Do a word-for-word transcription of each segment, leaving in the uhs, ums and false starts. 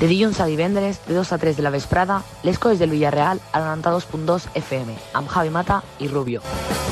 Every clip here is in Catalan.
De dilluns a divendres, de dos a tres de la vesprada, les coses del Villarreal a noranta-dos punt dos F M, amb Javi Mata i Rubio.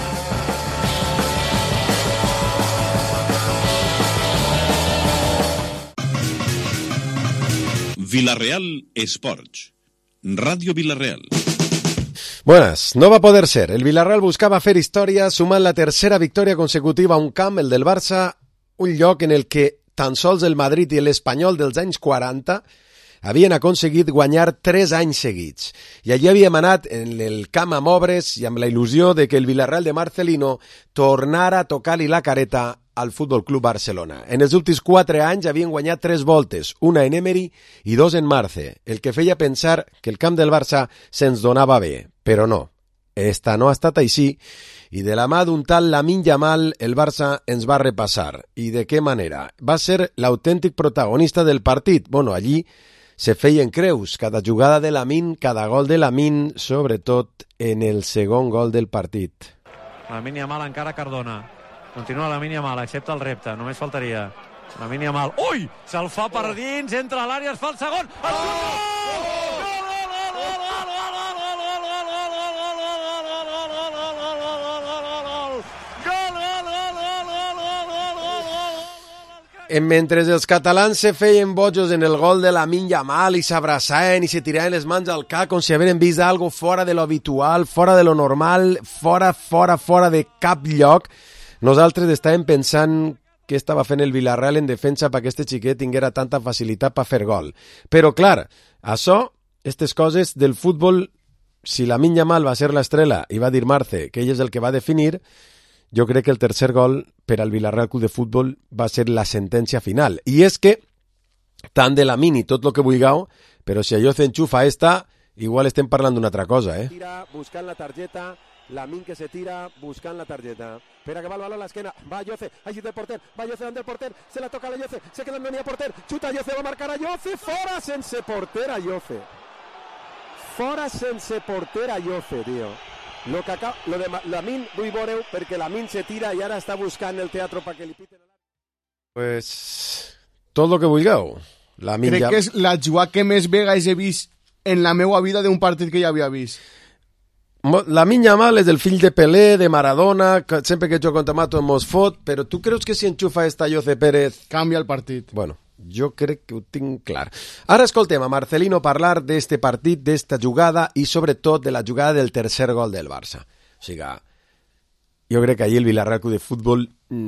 Villarreal Sports, Radio Villarreal. Buenas, no va a poder ser. El Villarreal buscava fer història sumant la tercera victòria consecutiva a un camp, el del Barça, un lloc en el que tan sols el Madrid i l'Espanyol dels anys quaranta havien aconseguit guanyar tres anys seguits. I allí havíem anat en el camp amb obres i amb la il·lusió de que el Villarreal de Marcelino tornara a tocar-li la careta al Futbol Club Barcelona. En els últims quatre anys havien guanyat tres voltes, una en Emery i dos en Marce, el que feia pensar que el camp del Barça se'ns donava bé, però no. Esta no ha estat així, i de la mà d'un tal Lamine Yamal el Barça ens va repassar. I de què manera? Va ser l'autèntic protagonista del partit. Bueno, allí se feien creus, cada jugada de Lamine, cada gol de Lamine, sobretot en el segon gol del partit. Lamine Yamal encara Cardona. Continua Lamine Yamal, accepta el repte, només faltaria. Lamine Yamal, ui! Se'l fa per dins, entra a l'àrea, es fa el segon. El Mentre els catalans se feien bojos en el gol de Lamine Yamal i s'abraçaven i se tiraven les mans al cap com si havien vist algo fora de lo habitual, fora de lo normal, fora, fora, fora de cap lloc, nosaltres estàvem pensant què estava fent el Villarreal en defensa perquè este xiquet tinguera tanta facilitat per fer gol. Però, clar, això, aquestes coses del futbol, si Lamine Yamal va ser l'estrela i va dir Marce que ell és el que va definir, jo crec que el tercer gol per al Villarreal Club de Futbol va ser la sentència final. I és que, tant de Lamine i tot el que vulgueu, però si allò s'enxufa esta, igual estem parlant d'una altra cosa, eh? Tira buscant la targeta, Lamine que se tira buscant la targeta. Espera que va el balón a la esquena, va Yoce, allí del porter, va Yoce ante el porter, se la toca a la Yoce, se queda en no n'hi ha porter, xuta Yoce, va marcar a Yoce, fora sense porter a Yoce. Fora sense porter a Yoce, tio. Lo, que acaba, lo de Lamine vull veure perquè Lamine se tira i ara està buscant el teatre perquè li piten. Pues tot el que vulgueu. Lamine Crec ja... que és la jugada que més vegades he vist en la meva vida d'un partit que ja havia vist. Lamine Yamal és el fill de Pelé, de Maradona, que sempre que jo contra Mato mos fot, però tu creus que si enxufa esta Yoce Pérez... Canvia el partit. Bueno, jo crec que ho tinc clar. Ara escoltem a Marcelino parlar d'este partit, d'esta jugada i sobretot de la jugada del tercer gol del Barça. O sigui, jo crec que ahir el Villarreal Club de Futbol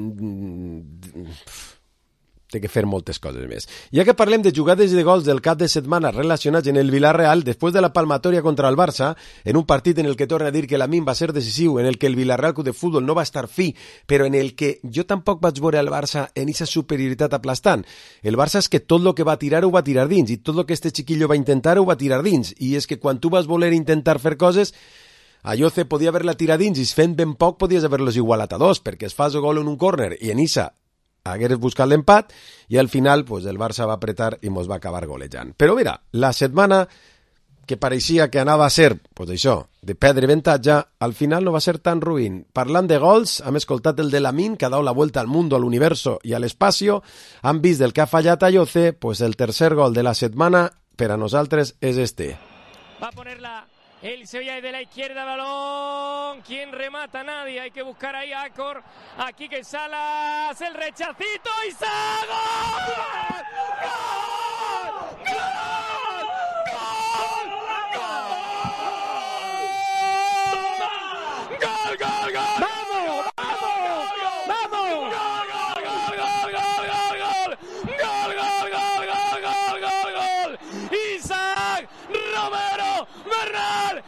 té que fer moltes coses més. Ja que parlem de jugades i de gols del cap de setmana relacionats en el Villarreal, després de la palmatòria contra el Barça, en un partit en el que torna a dir que Lamine va ser decisiu, en el que el Villarreal Club de Futbol no va estar fi, però en el que jo tampoc vaig veure al Barça en aquesta superioritat aplastant. El Barça és que tot el que va tirar ho va tirar dins, i tot el que este xiquillo va intentar ho va tirar dins, i és que quan tu vas voler intentar fer coses, a Yoce podia haver-la tirat dins, i fent ben poc podies haver-los igualat a dos, perquè es fas el gol en un córner, i en Issa hagués buscat l'empat, i al final pues, el Barça va apretar i mos va acabar golejant. Però mira, la setmana que pareixia que anava a ser, pues això, de perdre avantatge, al final no va ser tan ruïn. Parlant de gols, hem escoltat el de Lamine, que ha dado la vuelta al mundo, al universo y al espacio, han vist del que ha fallat a Yoce, pues el tercer gol de la setmana per a nosaltres és este. Va a ponerla el Sevilla de la izquierda, balón, ¿quién remata? Nadie, hay que buscar ahí a Acor, aquí que Salas, el rechacito y ¡Sa! ¡Gol! ¡Gol! ¡Gol! ¡Gol! ¡Gol, gol, gol! ¡Vamos! ¡Vamos! ¡Vamos! ¡Gol, gol, gol, gol, gol, gol, gol! ¡Gol, gol, gol, gol, gol, gol, gol! ¡Isaac Romero Bernal!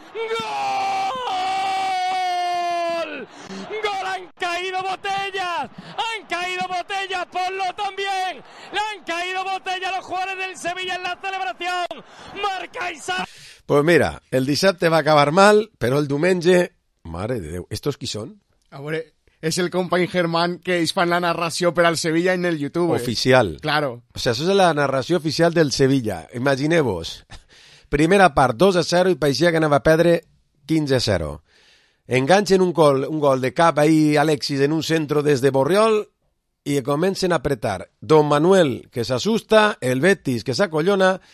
¡Gol! ¡Gol! ¡Han caído botellas! ¡Han caído botellas! ¡Ponlo también! ¡Le han caído botellas a los jugadores del Sevilla en la celebración! ¡Marca Isaac! Pues mira, el dissabte va acabar mal, però el diumenge... Mare de Déu, ¿estos qui són? A veure, és el company Germán que ells fan la narració per al Sevilla en el YouTube. Oficial. Claro. O sea, això és la narració oficial del Sevilla. Imagineu-vos. Primera part, dos a zero, i paeixia que anava a perdre quinze a zero. Enganchen un gol, un gol de cap ahí Alexis en un centro des de Borriol i comencen a apretar. Don Manuel, que s'assusta, el Betis, que s'acollona,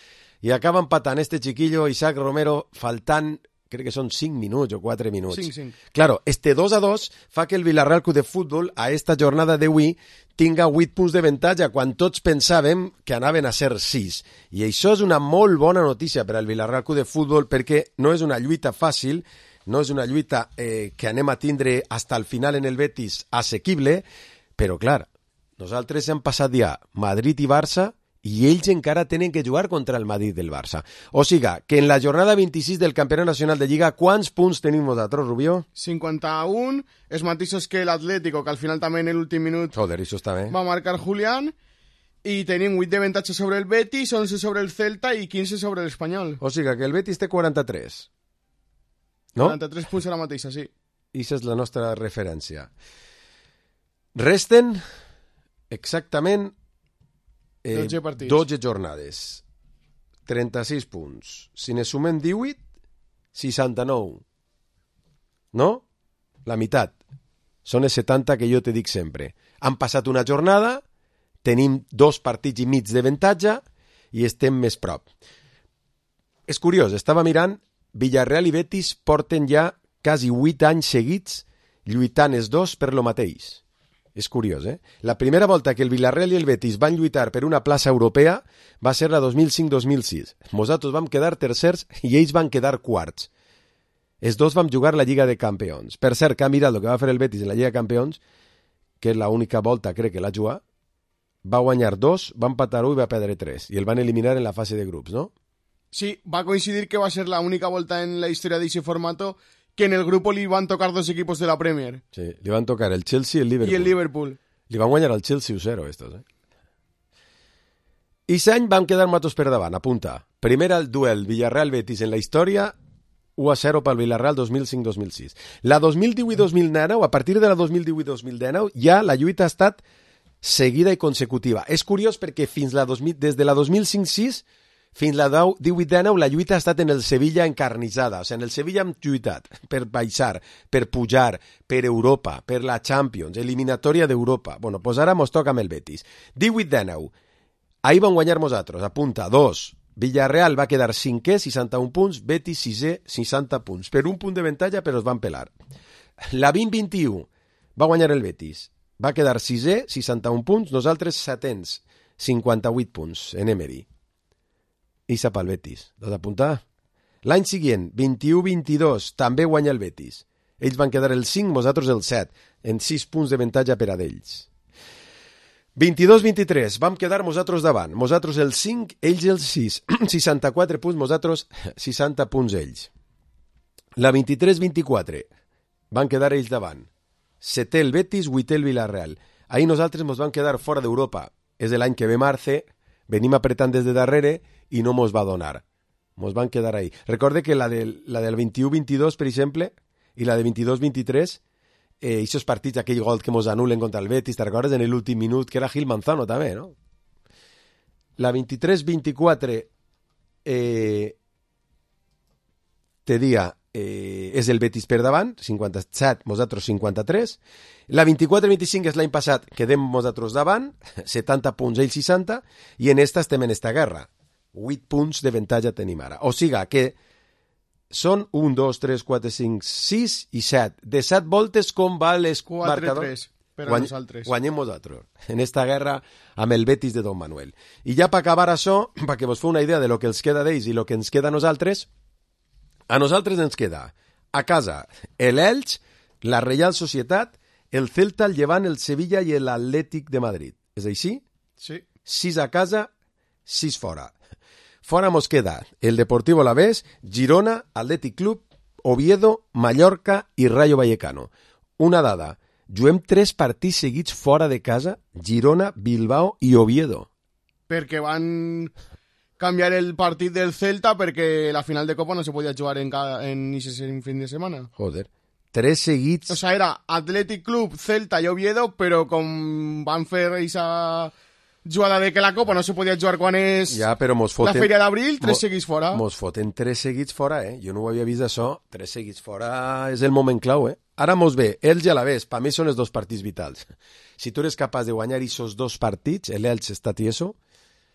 i acaba empatant este chiquillo Isaac Romero faltant, crec que són cinc minuts o quatre minuts. cinc, cinc. Claro, este dos a dos fa que el Villarreal Club de Futbol a esta jornada d'avui tinga vuit punts de avantatge quan tots pensàvem que anaven a ser sis. I això és una molt bona notícia per al Villarreal Club de Futbol perquè no és una lluita fàcil, no és una lluita eh, que anem a tindre hasta el final en el Betis assequible, però clar, nosaltres hem passat ja Madrid i Barça i ells encara tenen que jugar contra el Madrid del Barça. O siga, que en la jornada vint-i-sis del Campionat Nacional de Lliga, quants punts tenim nosaltres, Rubió? cinquanta-un, els mateixos que l'Atlético, que al final també en l'últim minut Joder, això està bé. va marcar Julián, i tenim vuit d'avantatge sobre el Betis, onze sobre el Celta i quinze sobre l'Espanyol. O siga, que el Betis té quaranta-tres. No? quaranta-tres punts ara mateixa, sí. I aquesta és la nostra referència. Resten exactament eh, dotze partits. dotze jornades. trenta-sis punts. Si ne sumem divuit, seixanta-nou. No? La meitat. Són els setanta que jo te dic sempre. Han passat una jornada, tenim dos partits i mig d'avantatge i estem més prop. És curiós, estava mirant, Villarreal i Betis porten ja quasi vuit anys seguits lluitant els dos per lo mateix. És curiós, eh? La primera volta que el Villarreal i el Betis van lluitar per una plaça europea va ser la dos mil cinc dos mil sis. Nosaltres vam quedar tercers i ells van quedar quarts. Els dos vam jugar la Lliga de Campions. Per cert, que ha mirat el que va fer el Betis en la Lliga de Campions, que és l'única volta, crec que l'ha jugat, va guanyar dos, va empatar un i va perdre tres. I el van eliminar en la fase de grups, no? Sí, va coincidir que va ser la única volta en la història d'aquest formato que en el grupo li van tocar dos equipos de la Premier. Sí, li van tocar el Chelsea i el Liverpool. I el Liverpool. Li van guanyar el Chelsea u zero, estos, eh? I l'any van quedar matos per davant, apunta. Primer el duel Villarreal-Betis en la història, u a zero pel Villarreal dos mil cinc dos mil sis. La dos mil divuit dos mil dinou, a partir de la dos mil divuit dos mil dinou, ja la lluita ha estat seguida i consecutiva. És curiós perquè fins la dos mil, des de la dos mil cinc sis fins la divuit dinou la lluita ha estat en el Sevilla encarnissada. O sigui, en el Sevilla hem lluitat per baixar, per pujar, per Europa, per la Champions, eliminatòria d'Europa. Bueno, doncs ara mos toca amb el Betis. divuit dinou. Ahir van guanyar nosaltres, apunta, dos. Villarreal va quedar cinquè, seixanta-un punts, Betis sisè, seixanta punts. Per un punt d'avantatge, però es van pelar. La vint vint-i-u va guanyar el Betis. Va quedar sisè, seixanta-un punts, nosaltres setens, cinquanta-vuit punts en Emery. I sap el Betis. Doncs apuntar. L'any següent, vint-i-u vint-i-dos, també guanya el Betis. Ells van quedar el cinc, nosaltres el set, en sis punts d'avantatge per a d'ells. vint-i-dos vint-i-tres, vam quedar nosaltres davant. Nosaltres el cinc, ells el sis. seixanta-quatre punts, nosaltres seixanta punts ells. La vint-i-tres vint-i-quatre, van quedar ells davant. Setè el Betis, vuitè el Villarreal. Ahir nosaltres ens vam quedar fora d'Europa. És l'any que ve Marce, venim apretant des de darrere i no mos va donar. Mos van quedar ahí. Recorde que la del, la del vint-i-u vint-i-dos, per exemple, i la de vint-i-dos vint-i-tres, eh, aquests partits, aquell gol que mos anulen contra el Betis, te recordes en l'últim minut, que era Gil Manzano també, no? La vint-i-tres vint-i-quatre, eh, te dia, eh, és el Betis per davant, cinquanta-set, nosaltres cinquanta-tres. La vint-i-quatre vint-i-cinc és l'any passat, quedem nosaltres davant, setanta punts, ells seixanta, i en esta estem en esta guerra. vuit punts d'avantatge tenim ara. O siga, que són un, dos, tres, quatre, cinc, sis i set. De set voltes, com va les marcadors? quatre tres, per a Guany, nosaltres. Guanyem nosaltres, en esta guerra amb el Betis de Don Manuel. I ja per acabar això, perquè vos feu una idea de lo que els queda d'ells i lo que ens queda a nosaltres, a nosaltres ens queda a casa l'Elx, la Reial Societat, el Celta, el Llevant, el Sevilla i l'Atlètic de Madrid. És així? Sí. Sis a casa, sis fora. Fora mos queda el Deportivo Alavés, Girona, Atlètic Club, Oviedo, Mallorca i Rayo Vallecano. Una dada, juguem tres partits seguits fora de casa, Girona, Bilbao i Oviedo. Perquè van canviar el partit del Celta perquè la final de Copa no se podia jugar en, cada, en ese fin de setmana. Joder, tres seguits... O sea, era Athletic Club, Celta i Oviedo, però com van fer esa jugada de que la Copa no se podia jugar quan és ja, però mos foten, la Fèria d'Abril, tres mo, seguits fora. Mos foten tres seguits fora, eh? Jo no ho havia vist això. Tres seguits fora és el moment clau, eh? Ara mos ve, Elx i Alavés, per mi són els dos partits vitals. Si tu eres capaç de guanyar aquests dos partits, l'Elx està tieso,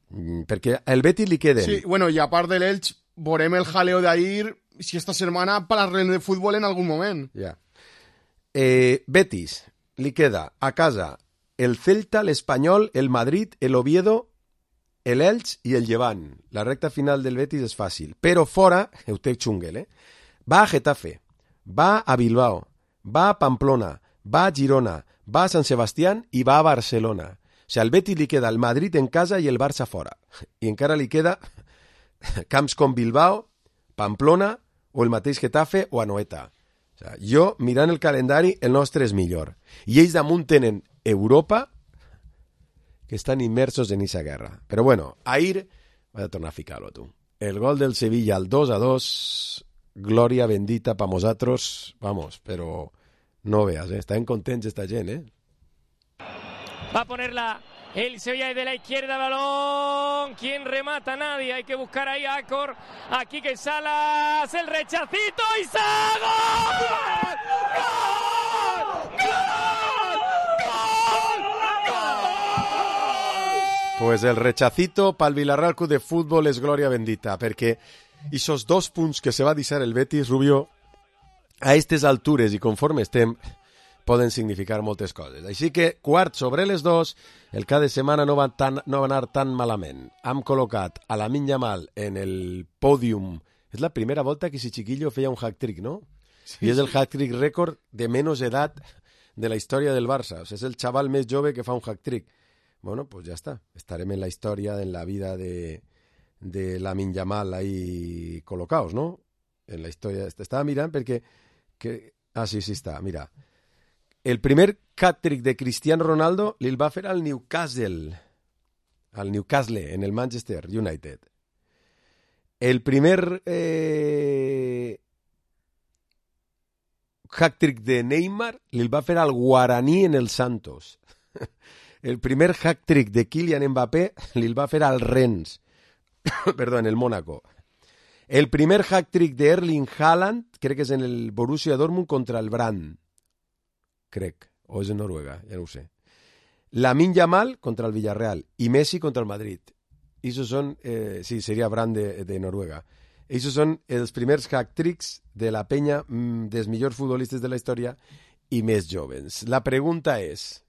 Mm, perquè el Betis li queden... Sí, bueno, i a part de l'Elx, veurem el jaleo d'ahir si esta setmana parlarem de futbol en algun moment. Ja. Eh, Betis, li queda a casa el Celta, l'Espanyol, el Madrid, el Oviedo, el Elx i el Llevant. La recta final del Betis és fàcil. Però fora, ho té xunguel, eh? Va a Getafe, va a Bilbao, va a Pamplona, va a Girona, va a San Sebastián i va a Barcelona. O sigui, al Betis li queda el Madrid en casa i el Barça fora. I encara li queda camps com Bilbao, Pamplona o el mateix Getafe o Anoeta. O sigui, jo, mirant el calendari, el nostre és millor. I ells damunt tenen Europa, que estan immersos en esa guerra. Però bueno, ahir, vaig a tornar a ficar-lo, tu. El gol del Sevilla al dos a dos, glòria bendita pa mosatros, vamos, però no veas, eh? Estan contents esta gent, eh? Va a ponerla el Sevilla desde la izquierda, balón. ¿Quién remata? Nadie. Hay que buscar ahí a Acor. Aquí que Salas. El rechacito y ¡Gol! Pues el rechacito pel Villarreal Club de Fútbol és glòria bendita, perquè esos dos punts que se va deixar el Betis, Rubio, a aquestes altures i conforme estem, poden significar moltes coses. Així que, quart sobre les dos, el cap de setmana no va, tan, no va anar tan malament. Hem col·locat a Lamine Yamal en el pòdium. És la primera volta que si Chiquillo feia un hat-trick, no? Sí, I és el hat-trick rècord de menys edat de la història del Barça. O sigui, és el xaval més jove que fa un hat-trick. Bueno, pues ja està. Estarem en la història, en la vida de, de Lamine Yamal ahí col·locados, no? En la història. Estava mirant perquè... Que... Ah, sí, sí està, mira. El primer hat-trick de Cristiano Ronaldo li va fer al Newcastle, al Newcastle, en el Manchester United. El primer eh, hat-trick de Neymar li va fer al Guaraní en el Santos. El primer hat-trick de Kylian Mbappé li va fer al Rennes, perdó, en el Mónaco. El primer hat-trick de Erling Haaland, crec que és en el Borussia Dortmund contra el Brandt. Crec, o és en Noruega, ja no ho sé. Lamine Yamal contra el Villarreal i Messi contra el Madrid. Esos son, eh, sí, seria Brandt de, de Noruega. Esos són els primers hat-tricks de la penya mm, dels millors futbolistes de la història i més jovens. La pregunta és,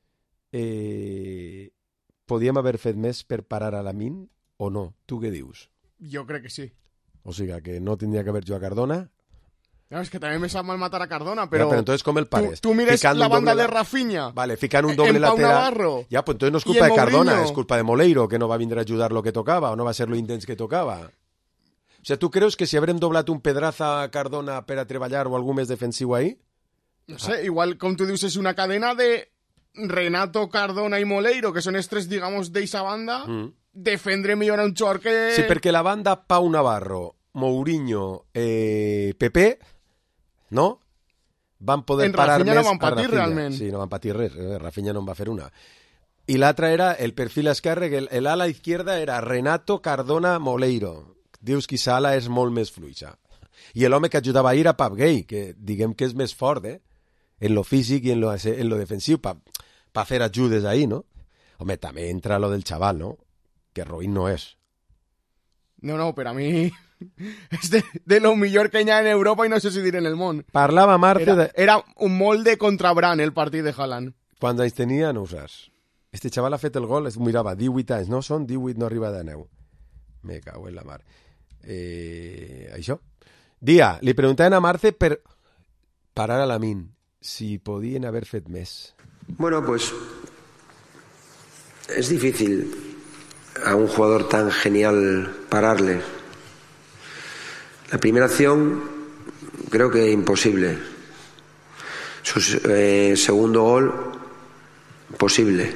eh, podíem haver fet més per parar a Lamine o no? Tu què dius? Jo crec que sí. O sigui, que no tindria que haver jugat a Cardona. No, és que també me sap mal matar a Cardona, però... Ja, però entonces com el pares? Tu, tu mires ficant la banda doble... de Rafinha. Vale, ficant un doble en Pau lateral. Navarro. Ja, pues entonces no és culpa de Cardona, és culpa de Moleiro, que no va vindre a ajudar lo que tocava, o no va ser lo intens que tocava. O sea, tu creus que si haurem doblat un pedraza a Cardona per a treballar o algú més defensiu ahí? No sé, ah. Igual, com tu dius, és una cadena de Renato, Cardona i Moleiro, que són els tres, digamos, d'eixa banda, mm. defendre millor a un xor que... Sí, perquè la banda Pau Navarro, Mourinho, eh, Pepe... no? Van poder en parar Rafinha més no van patir, a Rafinha. Realment. Sí, no van patir res. Rafinha no en va fer una. I l'altra era el perfil esquerre, que l'ala izquierda era Renato, Cardona, Moleiro. Dius que aquesta ala és molt més fluixa. I l'home que ajudava ahir a Pap Gay, que diguem que és més fort, eh? En lo físic i en lo, en lo defensiu, pa, pa fer ajudes ahí, no? Home, també entra lo del xaval, no? Que roïn no és. No, no, per a mi... és de, de lo millor que hi ha en Europa i no sé si dir en el món. Parlava Marte... Era, de... era un molde contra Brandt, el partit de Haaland. Quants anys tenia, no ho saps. Este xaval ha fet el gol, es mirava, divuit anys, no són divuit, no arriba de neu. Me cago en la mar. Eh, això. Dia, li preguntaven a Marce per parar a Lamine, si podien haver fet més. Bueno, pues es difícil a un jugador tan genial pararle. La primera acción creo que imposible. Su eh, segundo gol posible.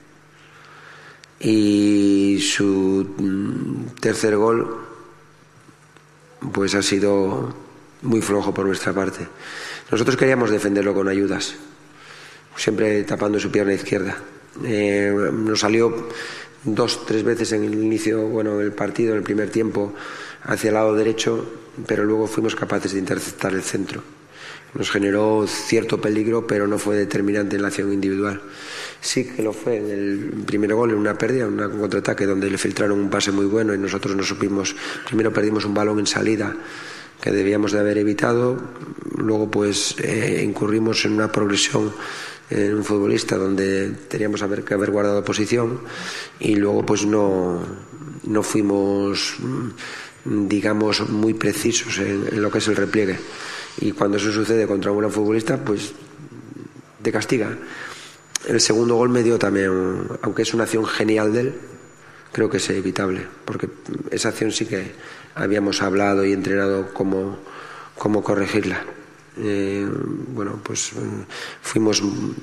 Y su mm, tercer gol pues ha sido muy flojo por nuestra parte. Nosotros queríamos defenderlo con ayudas, siempre tapando su pierna izquierda. Eh, nos salió dos, tres veces en el inicio, bueno, el partido, en el primer tiempo, hacia el lado derecho, pero luego fuimos capaces de interceptar el centro. Nos generó cierto peligro, pero no fue determinante en la acción individual. sí que lo fue en el primer gol, en una pérdida, en un contraataque donde le filtraron un pase muy bueno y nosotros no supimos, primero perdimos un balón en salida que debíamos de haber evitado, luego pues eh, incurrimos en una progresión en un futbolista donde teníamos que haber guardado posición y luego pues no, no fuimos, digamos, muy precisos en, en lo que es el repliegue, y cuando eso sucede contra un gran futbolista pues te castiga. El segundo gol me dio también, aunque es una acción genial de él, creo que es evitable, porque esa acción sí que habíamos hablado y entrenado cómo, cómo corregirla. Eh, bueno, pues eh, fuimos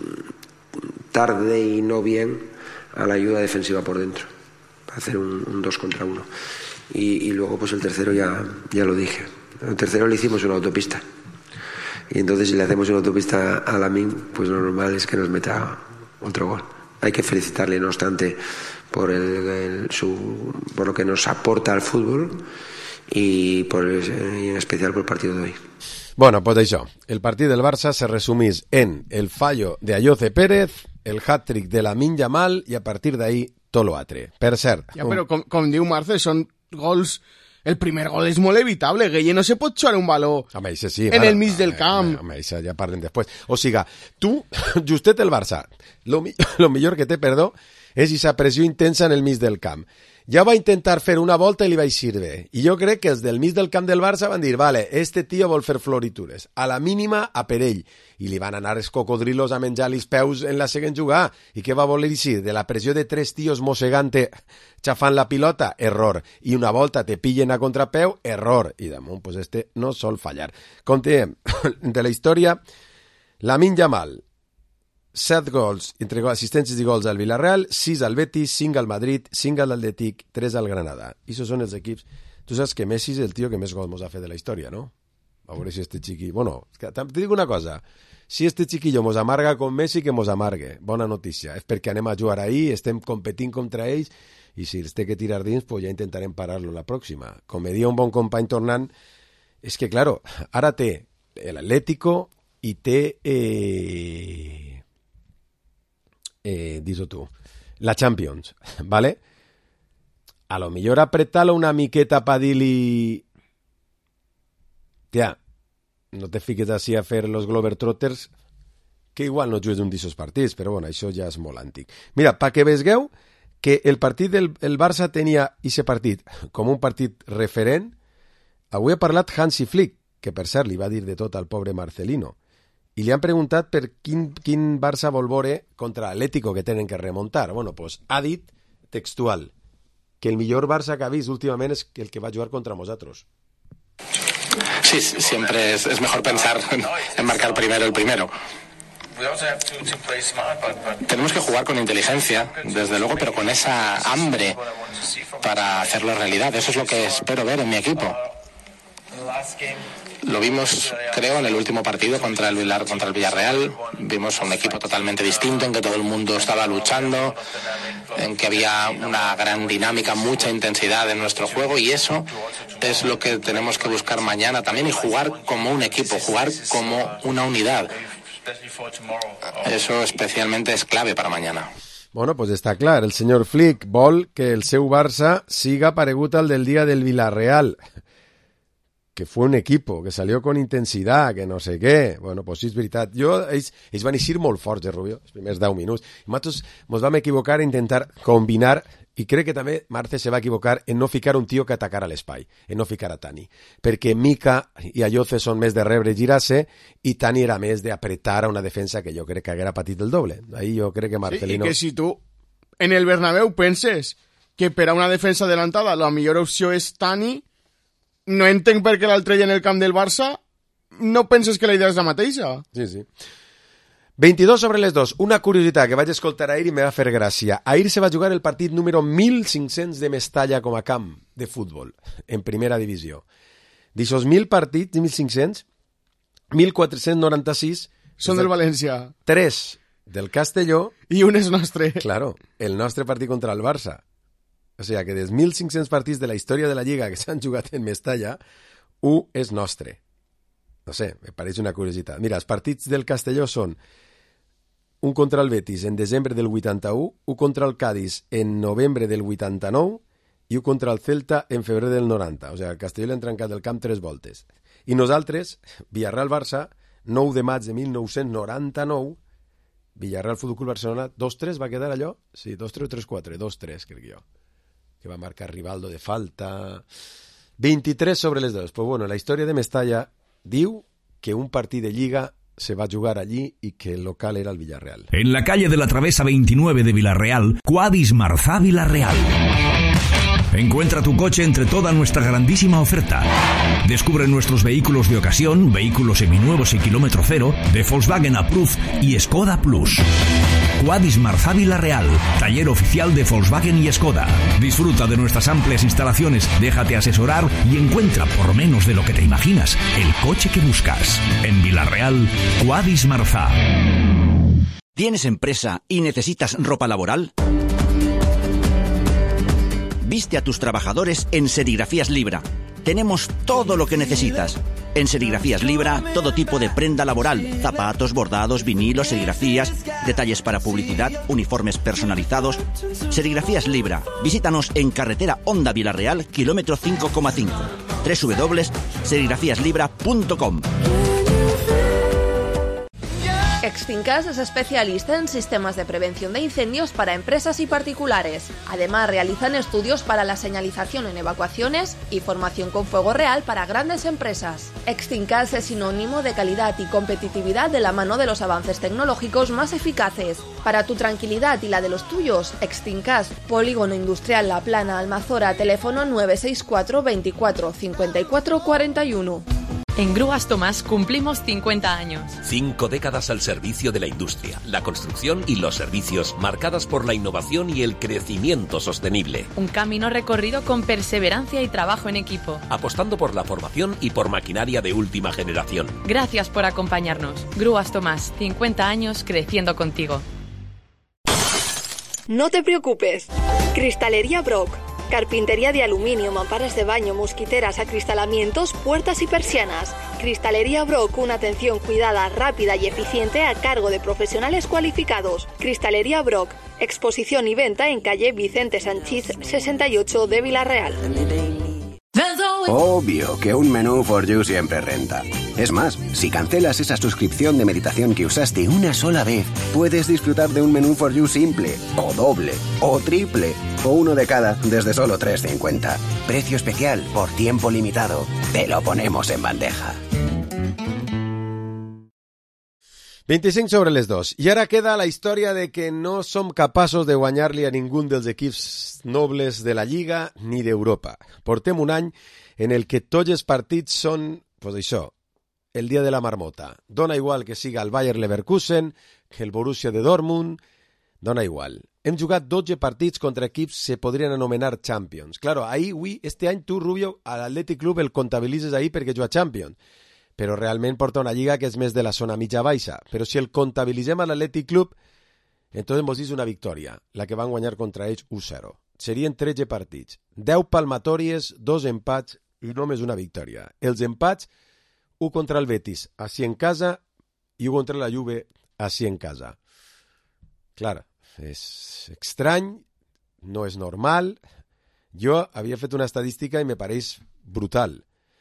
tarde y no bien a la ayuda defensiva por dentro, para hacer un, un dos contra uno. Y, y luego pues el tercero ya, ya lo dije. El tercero le hicimos una autopista. Y entonces si le hacemos una autopista a Lamine, pues lo normal es que nos meta otro gol. Hay que felicitarle, no obstante, por, el, el, su, por lo que nos aporta al fútbol y, por, y en especial por el partido de hoy. Bueno, pues això, el partit del Barça se resumís en el fallo de Ayoce Pérez, el hat-trick de Lamine Yamal i a partir d'ahí tot l'altre. Per cert... Ja, però com, com diu Marce, són gols... El primer gol és molt evitable, Guille, no se pot xuar un baló home, ese sí, en bueno, el mig del camp. Home, això ja parlen després. O siga, tu, justet el Barça, lo, lo millor que té, perdó, és esa pressió intensa en el mig del camp. Ja va intentar fer una volta i li vaig servir. I jo crec que els del mig del camp del Barça van dir, vale, este tio vol fer floritures. A la mínima, a per ell. I li van anar els cocodrilos a menjar els peus en la següent jugada. I què va voler dir? De la pressió de tres tios mossegant-te, xafant la pilota, error. I una volta te pillen a contrapeu, error. I damunt, pues este no sol fallar. Continuem. De la història, Lamine Yamal, set gols, entre assistències i gols al Villarreal, sis al Betis, cinc al Madrid, cinc al Atlètic, tres al Granada. I això són els equips. Tu saps que Messi és el tio que més gols mos ha fet de la història, no? A veure si este chiqui... Bueno, te dic una cosa. Si este chiquillo mos amarga con Messi, que mos amargue. Bona notícia. És perquè anem a jugar ahí, estem competint contra ells, i si els té que tirar dins, pues ja intentarem parar-lo la pròxima. Com me dia un bon company tornant, és que, claro, ara té l'Atlético i té... Eh... Eh, dis-ho tu, la Champions, ¿vale? A lo millor apretar-lo una miqueta pa dir-li... Tia, no te fiques així a fer los Globetrotters, que igual no jugues un d'aquests partits, però bueno, això ja és molt antic. Mira, pa que vegueu que el partit del el Barça tenia aquest partit com un partit referent, avui ha parlat Hansi Flick, que per cert li va dir de tot al pobre Marcelino, i li han preguntat per quin, quin Barça vol veure contra l'Atlético que tenen que remuntar. Bueno, pues ha dit textual que el millor Barça que ha vist últimament és el que va jugar contra nosaltres. Sí, siempre es, es mejor pensar en marcar primero el primero. Tenemos que jugar con inteligencia, desde luego, pero con esa hambre para hacerlo realidad. Eso es lo que espero ver en mi equipo. Lo vimos, creo, en el último partido contra el, Villar, contra el Villarreal. Vimos un equipo totalmente distinto, en que todo el mundo estaba luchando, en que había una gran dinámica, mucha intensidad en nuestro juego, y eso es lo que tenemos que buscar mañana también, y jugar como un equipo, jugar como una unidad. Eso especialmente es clave para mañana. Bueno, pues està clar, el senyor Flick vol que el seu Barça siga paregut al del dia del Villarreal, que fue un equipo, que salió con intensidad, que no sé què. Bueno, pues sí, és veritat. Jo, ells, ells van eixir molt forts, eh, Rubio, els primers deu minuts. I nosaltres ens vam equivocar a intentar combinar, i crec que també Marce se va equivocar en no ficar un tio que atacara l'espai, en no ficar a Tani. Perquè Mika i Ayoce són més de rebre i girar-se, i Tani era més d'apretar a una defensa que jo crec que haguera patit el doble. Ahí jo crec que Marcelino... Sí, i que si tu en el Bernabéu penses que per a una defensa adelantada la millor opció és Tani, no entenc per què l'altre dia en el camp del Barça no penses que la idea és la mateixa. Sí, sí. veintidós sobre les dos. Una curiositat que vaig escoltar ahir i me va fer gràcia. Ahir se va jugar el partit número mil cinc-cents de Mestalla com a camp de futbol en primera divisió. D'aixòs mil partits, mil cinc-cents, mil quatre-cents noranta-sis són del València. Tres del Castelló. I un és nostre. Claro, el nostre partit contra el Barça. O sigui que dels mil cinc-cents partits de la història de la Lliga que s'han jugat en Mestalla, un és nostre. No sé, me pareix una curiositat. Mira, els partits del Castelló són un contra el Betis en desembre del vuitanta-u, un contra el Cádiz en novembre del vuitanta-nou i un contra el Celta en febrer del noranta. O sigui, el Castelló l'ha trencat del camp tres voltes. I nosaltres, Villarreal-Barça, nou de maig de mil nou-cents noranta-nou, Villarreal Fútbol Club Barcelona, dos tres va quedar allò? Sí, dos tres o tres quatre, dos tres crec jo. Que va marcar Rivaldo de falta... vint-i-tres sobre les dos. Pues bueno, la història de Mestalla diu que un partit de Lliga se va a jugar allí y que el local era el Villarreal. En la calle de la Travesa veintinueve de Villarreal, Quadis Marzá Villarreal. Encuentra tu coche entre toda nuestra grandísima oferta. Descubre nuestros vehículos de ocasión, vehículos seminuevos y kilómetro cero, de Volkswagen Approved y Skoda Plus. Quadis Marzá Villarreal, taller oficial de Volkswagen y Skoda. Disfruta de nuestras amplias instalaciones, déjate asesorar y encuentra por menos de lo que te imaginas el coche que buscas. En Villarreal, Quadis Marzá. ¿Tienes empresa y necesitas ropa laboral? Viste a tus trabajadores en Serigrafías Libra. Tenemos todo lo que necesitas. En Serigrafías Libra, todo tipo de prenda laboral, zapatos, bordados, vinilos, serigrafías, detalles para publicidad, uniformes personalizados. Serigrafías Libra. Visítanos en carretera Honda Villarreal, kilómetro cinco coma cinco. doble u doble u doble u punto serigrafías libra punto com. Extincas es especialista en sistemas de prevención de incendios para empresas y particulares. Además, realizan estudios para la señalización en evacuaciones y formación con fuego real para grandes empresas. Extincas es sinónimo de calidad y competitividad de la mano de los avances tecnológicos más eficaces. Para tu tranquilidad y la de los tuyos, Extincas, Polígono Industrial La Plana, Almazora, teléfono nueve seis cuatro veinticuatro cincuenta y cuatro cuarenta y uno. En Grúas Tomás cumplimos cincuenta años. Cinco décadas al servicio de la industria, la construcción y los servicios, marcadas por la innovación y el crecimiento sostenible. Un camino recorrido con perseverancia y trabajo en equipo. Apostando por la formación y por maquinaria de última generación. Gracias por acompañarnos. Grúas Tomás, cincuenta años creciendo contigo. No te preocupes. Cristalería Brock. Carpintería de aluminio, mamparas de baño, mosquiteras, acristalamientos, puertas y persianas. Cristalería Brock, una atención cuidada, rápida y eficiente a cargo de profesionales cualificados. Cristalería Brock, exposición y venta en calle Vicente Sanchís sesenta y ocho de Villarreal. Obvio que un menú for you siempre renta. Es más, si cancelas esa suscripción de meditación que usaste una sola vez, puedes disfrutar de un menú for you simple, o doble, o triple, o uno de cada desde solo tres cincuenta. Precio especial por tiempo limitado. Te lo ponemos en bandeja. vint-i-cinc sobre les dos. I ara queda la història de que no som capaços de guanyar-li a ningú dels equips nobles de la Lliga ni d'Europa. Portem un any en el que tots els partits són, pues això, el dia de la marmota. Dona igual que siga el Bayer Leverkusen, que el Borussia de Dortmund, dona igual. Hem jugat dotze partits contra equips que se podrien anomenar Champions. Claro, ahí, avui, este any tu, Rubio, a l'Atlètic Club el comptabilitzes ahí perquè juga Champions. Però realment porta una lliga que és més de la zona mitja-baixa. Però si el comptabilitzem a l'Atlètic Club, entonces mos és una victòria, la que van guanyar contra ells u zero. Serien tretze partits, deu palmatòries, dos empats i només una victòria. Els empats, un contra el Betis, així en casa, i un contra la Juve, així en casa. Clar, és estrany, no és normal. Jo havia fet una estadística i me pareix brutal.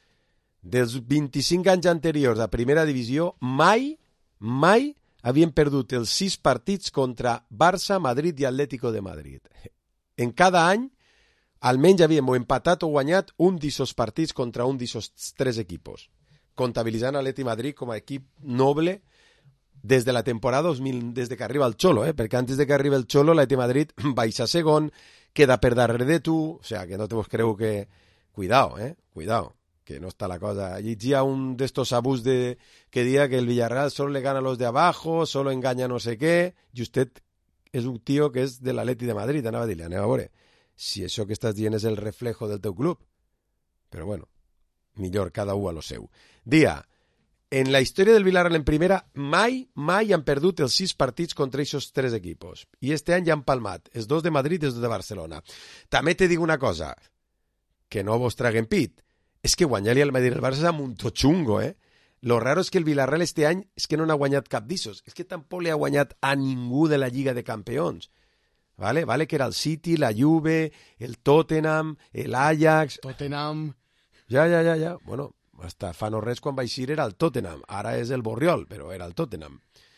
Dels vint-i-cinc anys anteriors a primera divisió, mai, mai havien perdut els sis partits contra Barça, Madrid i Atlético de Madrid. En cada any, almenys havíem o empatat o guanyat un d'aquests partits contra un d'aquests tres equipos, comptabilitzant Atleti Madrid com a equip noble des de la temporada dos mil, des de que arriba el Cholo, eh? Perquè antes de que arriba el Cholo, l'Atleti Madrid baixa segon, queda per darrere de tu, o sea, que no te vos creu que... Cuidao, eh? Cuidao. Que no está la cosa. Allí ya un de estos abús de que diga que el Villarreal solo le gana a los de abajo, solo engaña no sé qué, y usted es un tío que es del Atleti de Madrid, anava a dir-li, anava a veure, si això que estàs dient és el reflejo del teu club. Però bueno, millor cada un a lo seu. Dia, en la història del Villarreal en primera, mai, mai han perdut els sis partits contra aquests tres equipos. I este any ja han palmat, els dos de Madrid i els dos de Barcelona. També te dic una cosa, que no vos traguen pit, és que guanyar-li al Madrid i al Barça és un to xungo, eh? Lo raro és que el Villarreal este any és que no n'ha guanyat cap d'issos. És que tampoc li ha guanyat a ningú de la Lliga de Campions. Vale? Vale que era el City, la Juve, el Tottenham, el Ajax... Tottenham... Ja, ja, ja, ja. Bueno, hasta fa no res quan va eixir era el Tottenham. Ara és el Borriol, però era el Tottenham.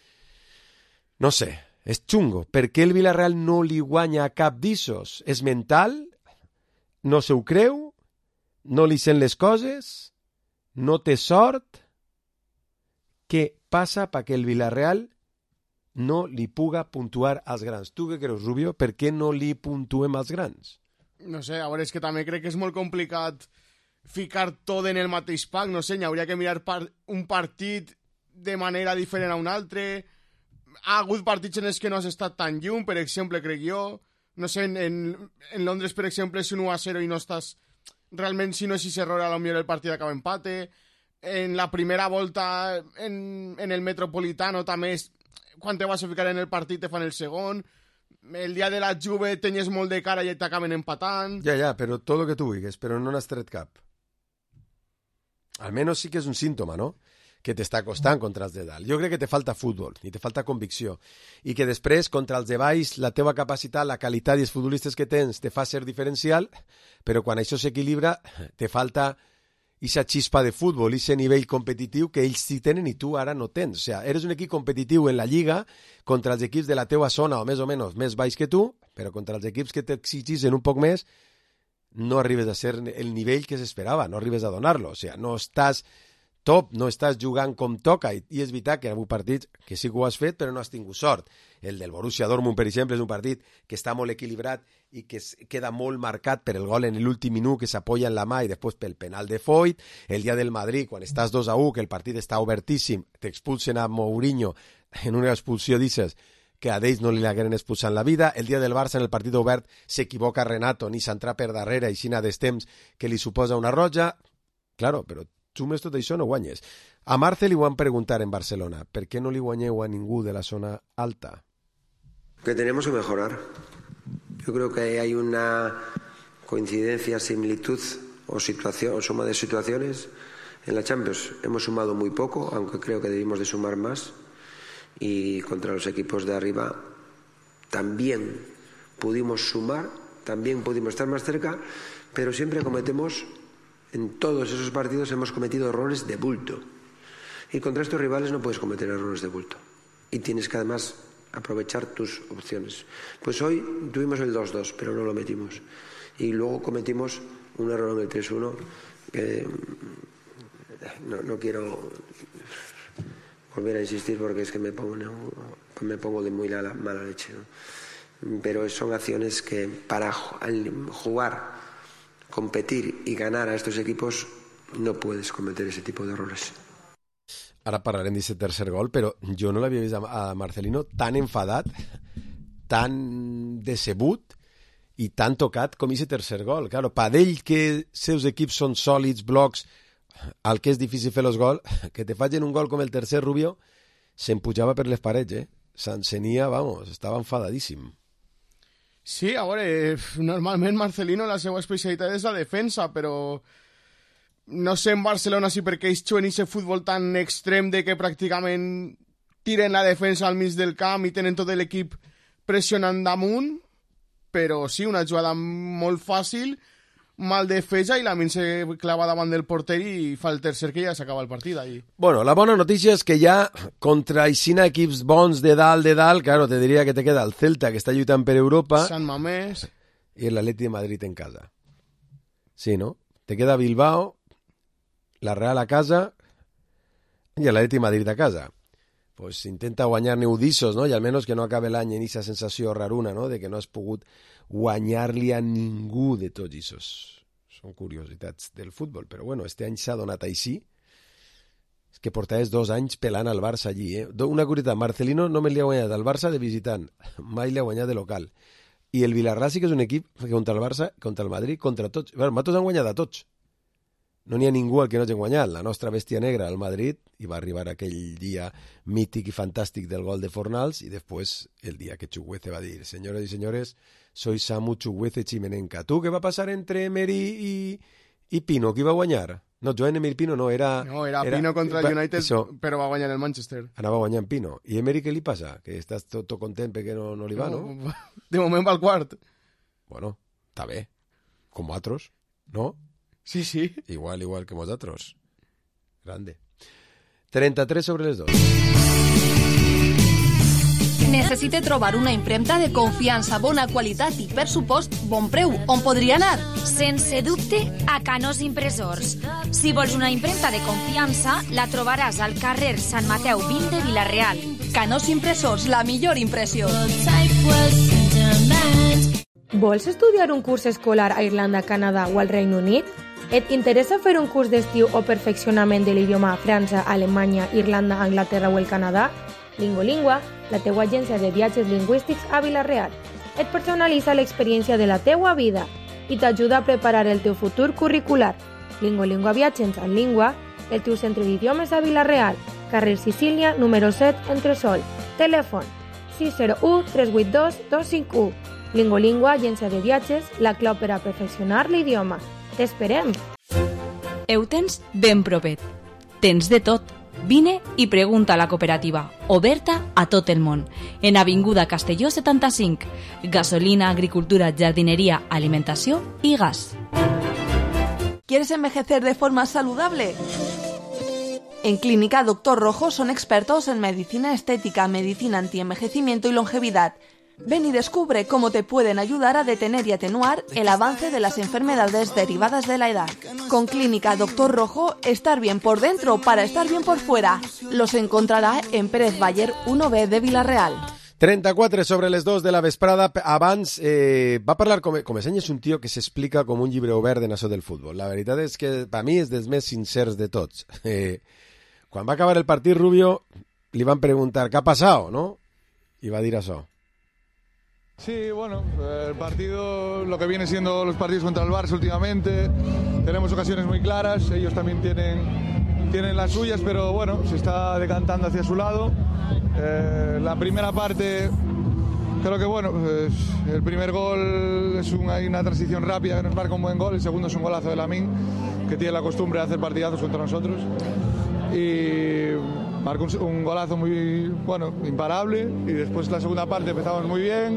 No sé, és xungo. Per què el Villarreal no li guanya cap d'issos? És mental? No se ho creu? No li sent les coses? No té sort? Què passa perquè el Villarreal no li puga puntuar als grans? Tu què creus, Rubio? Per què no li puntuem als grans? No sé, a veure, és que també crec que és molt complicat ficar tot en el mateix pack, no sé, hauria que mirar par un partit de manera diferent a un altre. Ha hagut partits en els que no has estat tan lluny, per exemple, crec jo. No sé, en, en, en Londres, per exemple, és un u a zero i no estàs... Realment, si no és ese error, a lo millor el partit acaba empate. En la primera volta, en, en el Metropolitano, també és... Quan te vas a ficar en el partit, te fan el segon. El dia de la Juve tenies molt de cara i t'acaben empatant. Ja, ja, però tot el que tu vulguis, però no n'has tret cap. Almenys sí que és un símptoma, no?, que t'està costant contra els de dalt. Jo crec que te falta futbol i te falta convicció i que després, contra els de baix, la teva capacitat, la qualitat i els futbolistes que tens te fa ser diferencial, però quan això s'equilibra te falta ixa xispa de futbol, ixe nivell competitiu que ells sí tenen i tu ara no tens. O sigui, eres un equip competitiu en la Lliga contra els equips de la teua zona o més o menys més baix que tu, però contra els equips que t'exigeixen un poc més no arribes a ser el nivell que s'esperava, no arribes a donar-lo. O sigui, no estàs top, no estàs jugant com toca, i, i és veritat que hi ha hagut partits que sí que ho has fet, però no has tingut sort. El del Borussia Dortmund, per exemple, és un partit que està molt equilibrat i que es queda molt marcat per el gol en l'últim minut que s'apoya en la mà i després pel penal de Foyt. El dia del Madrid, quan estàs dos a u, que el partit està obertíssim, t'expulsen a Mourinho en una expulsió d'ixes que a d'ells no li hagueren expulsat en la vida. El dia del Barça, en el partit obert, s'equivoca Renato, ni s'entra per darrere, i xina d'estemps que li suposa una roja. Claro, però sumes tot això, no guanyes. A Marce li ho van preguntar en Barcelona. Per què no li guanyeu a ningú de la zona alta? Que tenemos que mejorar. Yo creo que hay una coincidencia, similitud o situación o suma de situaciones. En la Champions hemos sumado muy poco, aunque creo que debimos de sumar más. Y contra los equipos de arriba también pudimos sumar, también pudimos estar más cerca, pero siempre cometemos... En todos esos partidos hemos cometido errores de bulto. Y contra estos rivales no puedes cometer errores de bulto. Y tienes que además aprovechar tus opciones. Pues hoy tuvimos el dos dos, pero no lo metimos. Y luego cometimos un error en el tres uno que no, no quiero volver a insistir porque es que me pongo, no, me pongo de muy mala, mala leche, ¿no? Pero son acciones que para jugar, competir y ganar a estos equipos no puedes cometer ese tipo de errores. Ara parlarem d'aquest tercer gol, però jo no l'havia vist a Marcelino tan enfadat, tan decebut i tan tocat com aquest tercer gol. Claro, per ell que seus equips són sòlids, blocs, al que és difícil fer els gols, que te facin un gol com el tercer, Rubio, s'empujava per les parets, eh? S'encenia, vamos, estava enfadadíssim. Sí, a veure, normalment Marcelino la seva especialitat és la defensa, però no sé en Barcelona si perquè ells juguen aquest futbol tan extrem de que pràcticament tiren la defensa al mig del camp i tenen tot l'equip pressionant damunt, però sí, una jugada molt fàcil, mal defesa i la min se clava davant del porter i fa el tercer que ja s'acaba el partit ahí. Bueno, la bona notícia és que ja contra aixina equips bons de dalt, de dalt, claro, te diria que te queda el Celta, que està lluitant per Europa, Sant Mamés i l'Atleti de Madrid en casa. Sí, no? Te queda Bilbao, la Real a casa i l'Atleti de Madrid a casa. Pues intenta guanyar-ne udissos, no? I almenys que no acabe l'any en aquesta sensació raruna, no? De que no has pogut guanyar-li a ningú de tots aquests. Són curiositats del futbol, però bueno, este any s'ha donat així. És que portaves dos anys pelant al Barça allí, eh? Una curiositat, Marcelino només li ha guanyat al Barça de visitant, mai li ha guanyat de local. I el Villarreal sí que és un equip que contra el Barça, contra el Madrid, contra tots. Bueno, nosaltres han guanyat a tots. No n'hi ha ningú al que no hagi guanyat. La nostra bèstia negra al Madrid, i va arribar aquell dia mític i fantàstic del gol de Fornals, i després el dia que Chukwueze va dir: senyores i senyores, soy Samu Chukwueze Chimenenka. Tu, què va passar entre Emery i, i Pino? Qui va guanyar? No, Joan Emil Pino no, era... No, era, era Pino contra el United, eso, però va guanyar el Manchester. Anava guanyant Pino. I Emery què li passa? Que estàs tot, tot content perquè no, no li va, no? no? De moment va al quart. Bueno, està bé. Com altres, no? Sí, sí. Igual, igual que nosaltres. Grande. trenta-tres sobre les dos. Necessite trobar una impremta de confiança, bona qualitat i, per supost, bon preu. On podria anar? Sense dubte, a Canós Impressors. Si vols una impremta de confiança, la trobaràs al carrer Sant Mateu vint de Vila-real. Canós Impressors, la millor impressió. Vols estudiar un curs escolar a Irlanda, Canadà o al Regne Unit? Et interessa fer un curs d'estiu o perfeccionament de l'idioma a França, Alemanya, Irlanda, Anglaterra o el Canadà? Lingolingua, la teua agència de viatges lingüístics a Vila-real. Et personalitza l'experiència de la teua vida i t'ajuda a preparar el teu futur curricular. Lingolingua Viatges en Língua, el teu centre d'idiomes a Vila-real, carrer Sicília, número set, Entresol. Telèfon sis zero u tres vuit dos dos cinc u. Lingolingua, agència de viatges, la clau per a perfeccionar l'idioma. T'esperem! Ho tens ben propet. Tens de tot. Vine i pregunta a la cooperativa, oberta a tot el món, en Avinguda Castelló setanta-cinc. Gasolina, agricultura, jardinería, alimentació i gas. ¿Quieres envejecer de forma saludable? En Clínica Doctor Rojo son expertos en medicina estética, medicina antienvejecimiento y longevidad. Ven y descubre cómo te pueden ayudar a detener y atenuar el avance de las enfermedades derivadas de la edad. Con Clínica Doctor Rojo, estar bien por dentro para estar bien por fuera. Los encontrará en Pérez Bayer uno B de Vila-real. trenta-quatre sobre les dos de la vesprada. Abans eh, va parlar, com, com Eseny és un tio que s'explica com un llibre obert en això del futbol. La veritat és que per mi és dels més sincers de tots. Eh, quan va acabar el partit, Rubio li van preguntar què ha passat, no? I va dir això. Sí, bueno, el partido, lo que viene siendo los partidos contra el Barça últimamente, tenemos ocasiones muy claras, ellos también tienen, tienen las suyas, pero bueno, se está decantando hacia su lado. Eh, la primera parte, creo que bueno, pues, el primer gol es una, hay una transición rápida que nos marca un buen gol, el segundo es un golazo de Lamine, que tiene la costumbre de hacer partidazos contra nosotros. Y marcó un, un golazo muy, bueno, imparable, y después la segunda parte empezamos muy bien,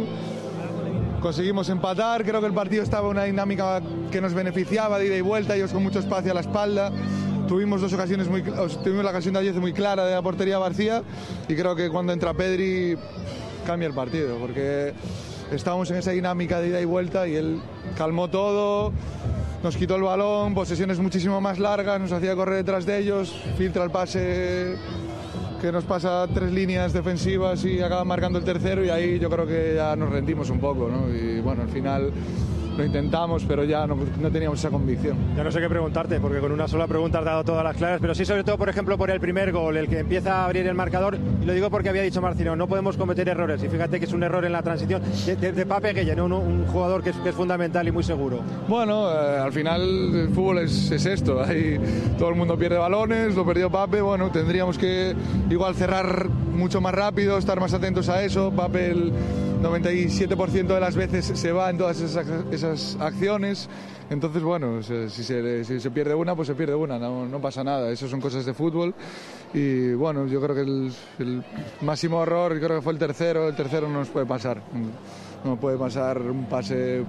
conseguimos empatar, creo que el partido estaba en una dinámica que nos beneficiaba de ida y vuelta, ellos con mucho espacio a la espalda, tuvimos dos ocasiones muy, tuvimos la ocasión de Ayoce muy clara de la portería García, y creo que cuando entra Pedri cambia el partido, porque estábamos en esa dinámica de ida y vuelta y él calmó todo, nos quitó el balón, posesiones muchísimo más largas, nos hacía correr detrás de ellos, filtra el pase que nos pasa tres líneas defensivas y acaba marcando el tercero, y ahí yo creo que ya nos rendimos un poco, ¿no? Y bueno, al final lo intentamos, pero ya no, no teníamos esa convicción. Ya no sé qué preguntarte, porque con una sola pregunta has dado todas las claras, pero sí sobre todo, por ejemplo, por el primer gol, el que empieza a abrir el marcador, y lo digo porque había dicho Marcino, no podemos cometer errores, y fíjate que es un error en la transición de, de, de Pape Gueye, ¿no? un, un jugador que es, que es fundamental y muy seguro. Bueno, eh, al final el fútbol es, es esto, ahí todo el mundo pierde balones, lo perdió Pape, bueno, tendríamos que igual cerrar mucho más rápido, estar más atentos a eso. Pape el noventa y siete por ciento de las veces se va en todas esas, esas acciones, entonces bueno, si se, si se pierde una, pues se pierde una, no, no pasa nada, eso son cosas de fútbol. Y bueno, yo creo que el, el máximo error, yo creo que fue el tercero, el tercero no nos puede pasar, no nos puede pasar un pase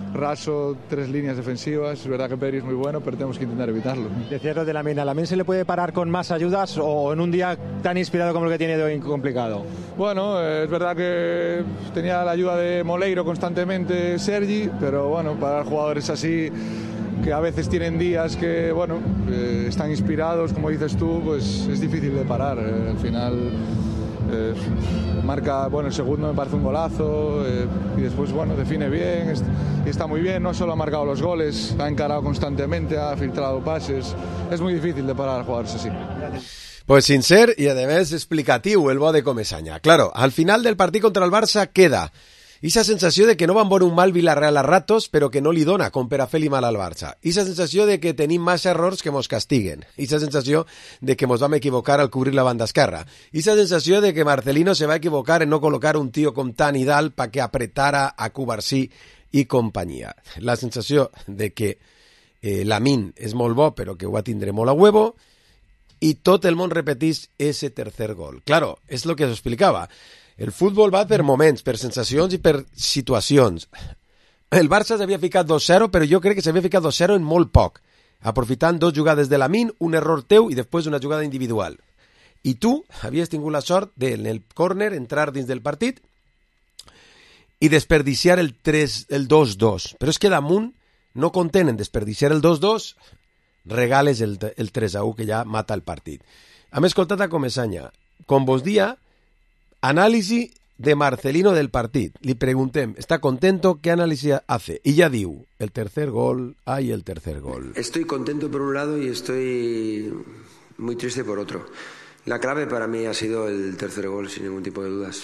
raso, tres líneas defensivas. Es verdad que Pedri es muy bueno, pero tenemos que intentar evitarlo. Decías lo de Lamine, ¿a Lamine se le puede parar con más ayudas o en un día tan inspirado como el que tiene de hoy complicado? Bueno, eh, es verdad que tenía la ayuda de Moleiro constantemente Sergi, pero bueno, para jugadores así que a veces tienen días que bueno, eh, están inspirados, como dices tú, pues es difícil de parar. Eh, al final eh, marca, bueno, el segundo me parece un golazo, eh, y después bueno, define bien, est y está muy bien, no solo ha marcado los goles, ha encarado constantemente, ha filtrado pases, es muy difícil de parar a jugadores así. Pues sincer i, a més, explicatiu el bo de Comesaña. Claro, al final del partit contra el Barça queda esa sensació de que no van veure un mal Villarreal a ratos, però que no li dona com per a fer-li mal al Barça. Esa sensació de que tenim massa errors que mos castiguen. Esa sensació de que mos vam equivocar al cobrir la banda esquerra. Esa sensació de que Marcelino se va equivocar en no col·locar un tio com Tani Dal pa que apretara a Cubarsí i companyia. La sensació de que eh, Lamine és molt bo, però que ho va tindre molt a huevo, i tot el món repetís ese tercer gol. Claro, és el que us explicava. El futbol va per moments, per sensacions i per situacions. El Barça s'havia ficat dos zero, però jo crec que s'havia ficat dos zero en molt poc, aprofitant dos jugades de Lamine, un error teu i després una jugada individual. I tu havies tingut la sort de, en el córner, entrar dins del partit i desperdiciar el, tres, el dos dos. Però és que damunt, no content en desperdiciar el dos dos, regales el, el tres a u que ja mata el partit. Hem escoltat a Comesaña. Com vos dia, anàlisi de Marcelino del partit. Li preguntem, ¿está contento? ¿Qué análisis hace? Y ya diu, el tercer gol, ay, el tercer gol. Estoy contento por un lado y estoy muy triste por otro. La clave para mí ha sido el tercer gol, sin ningún tipo de dudas.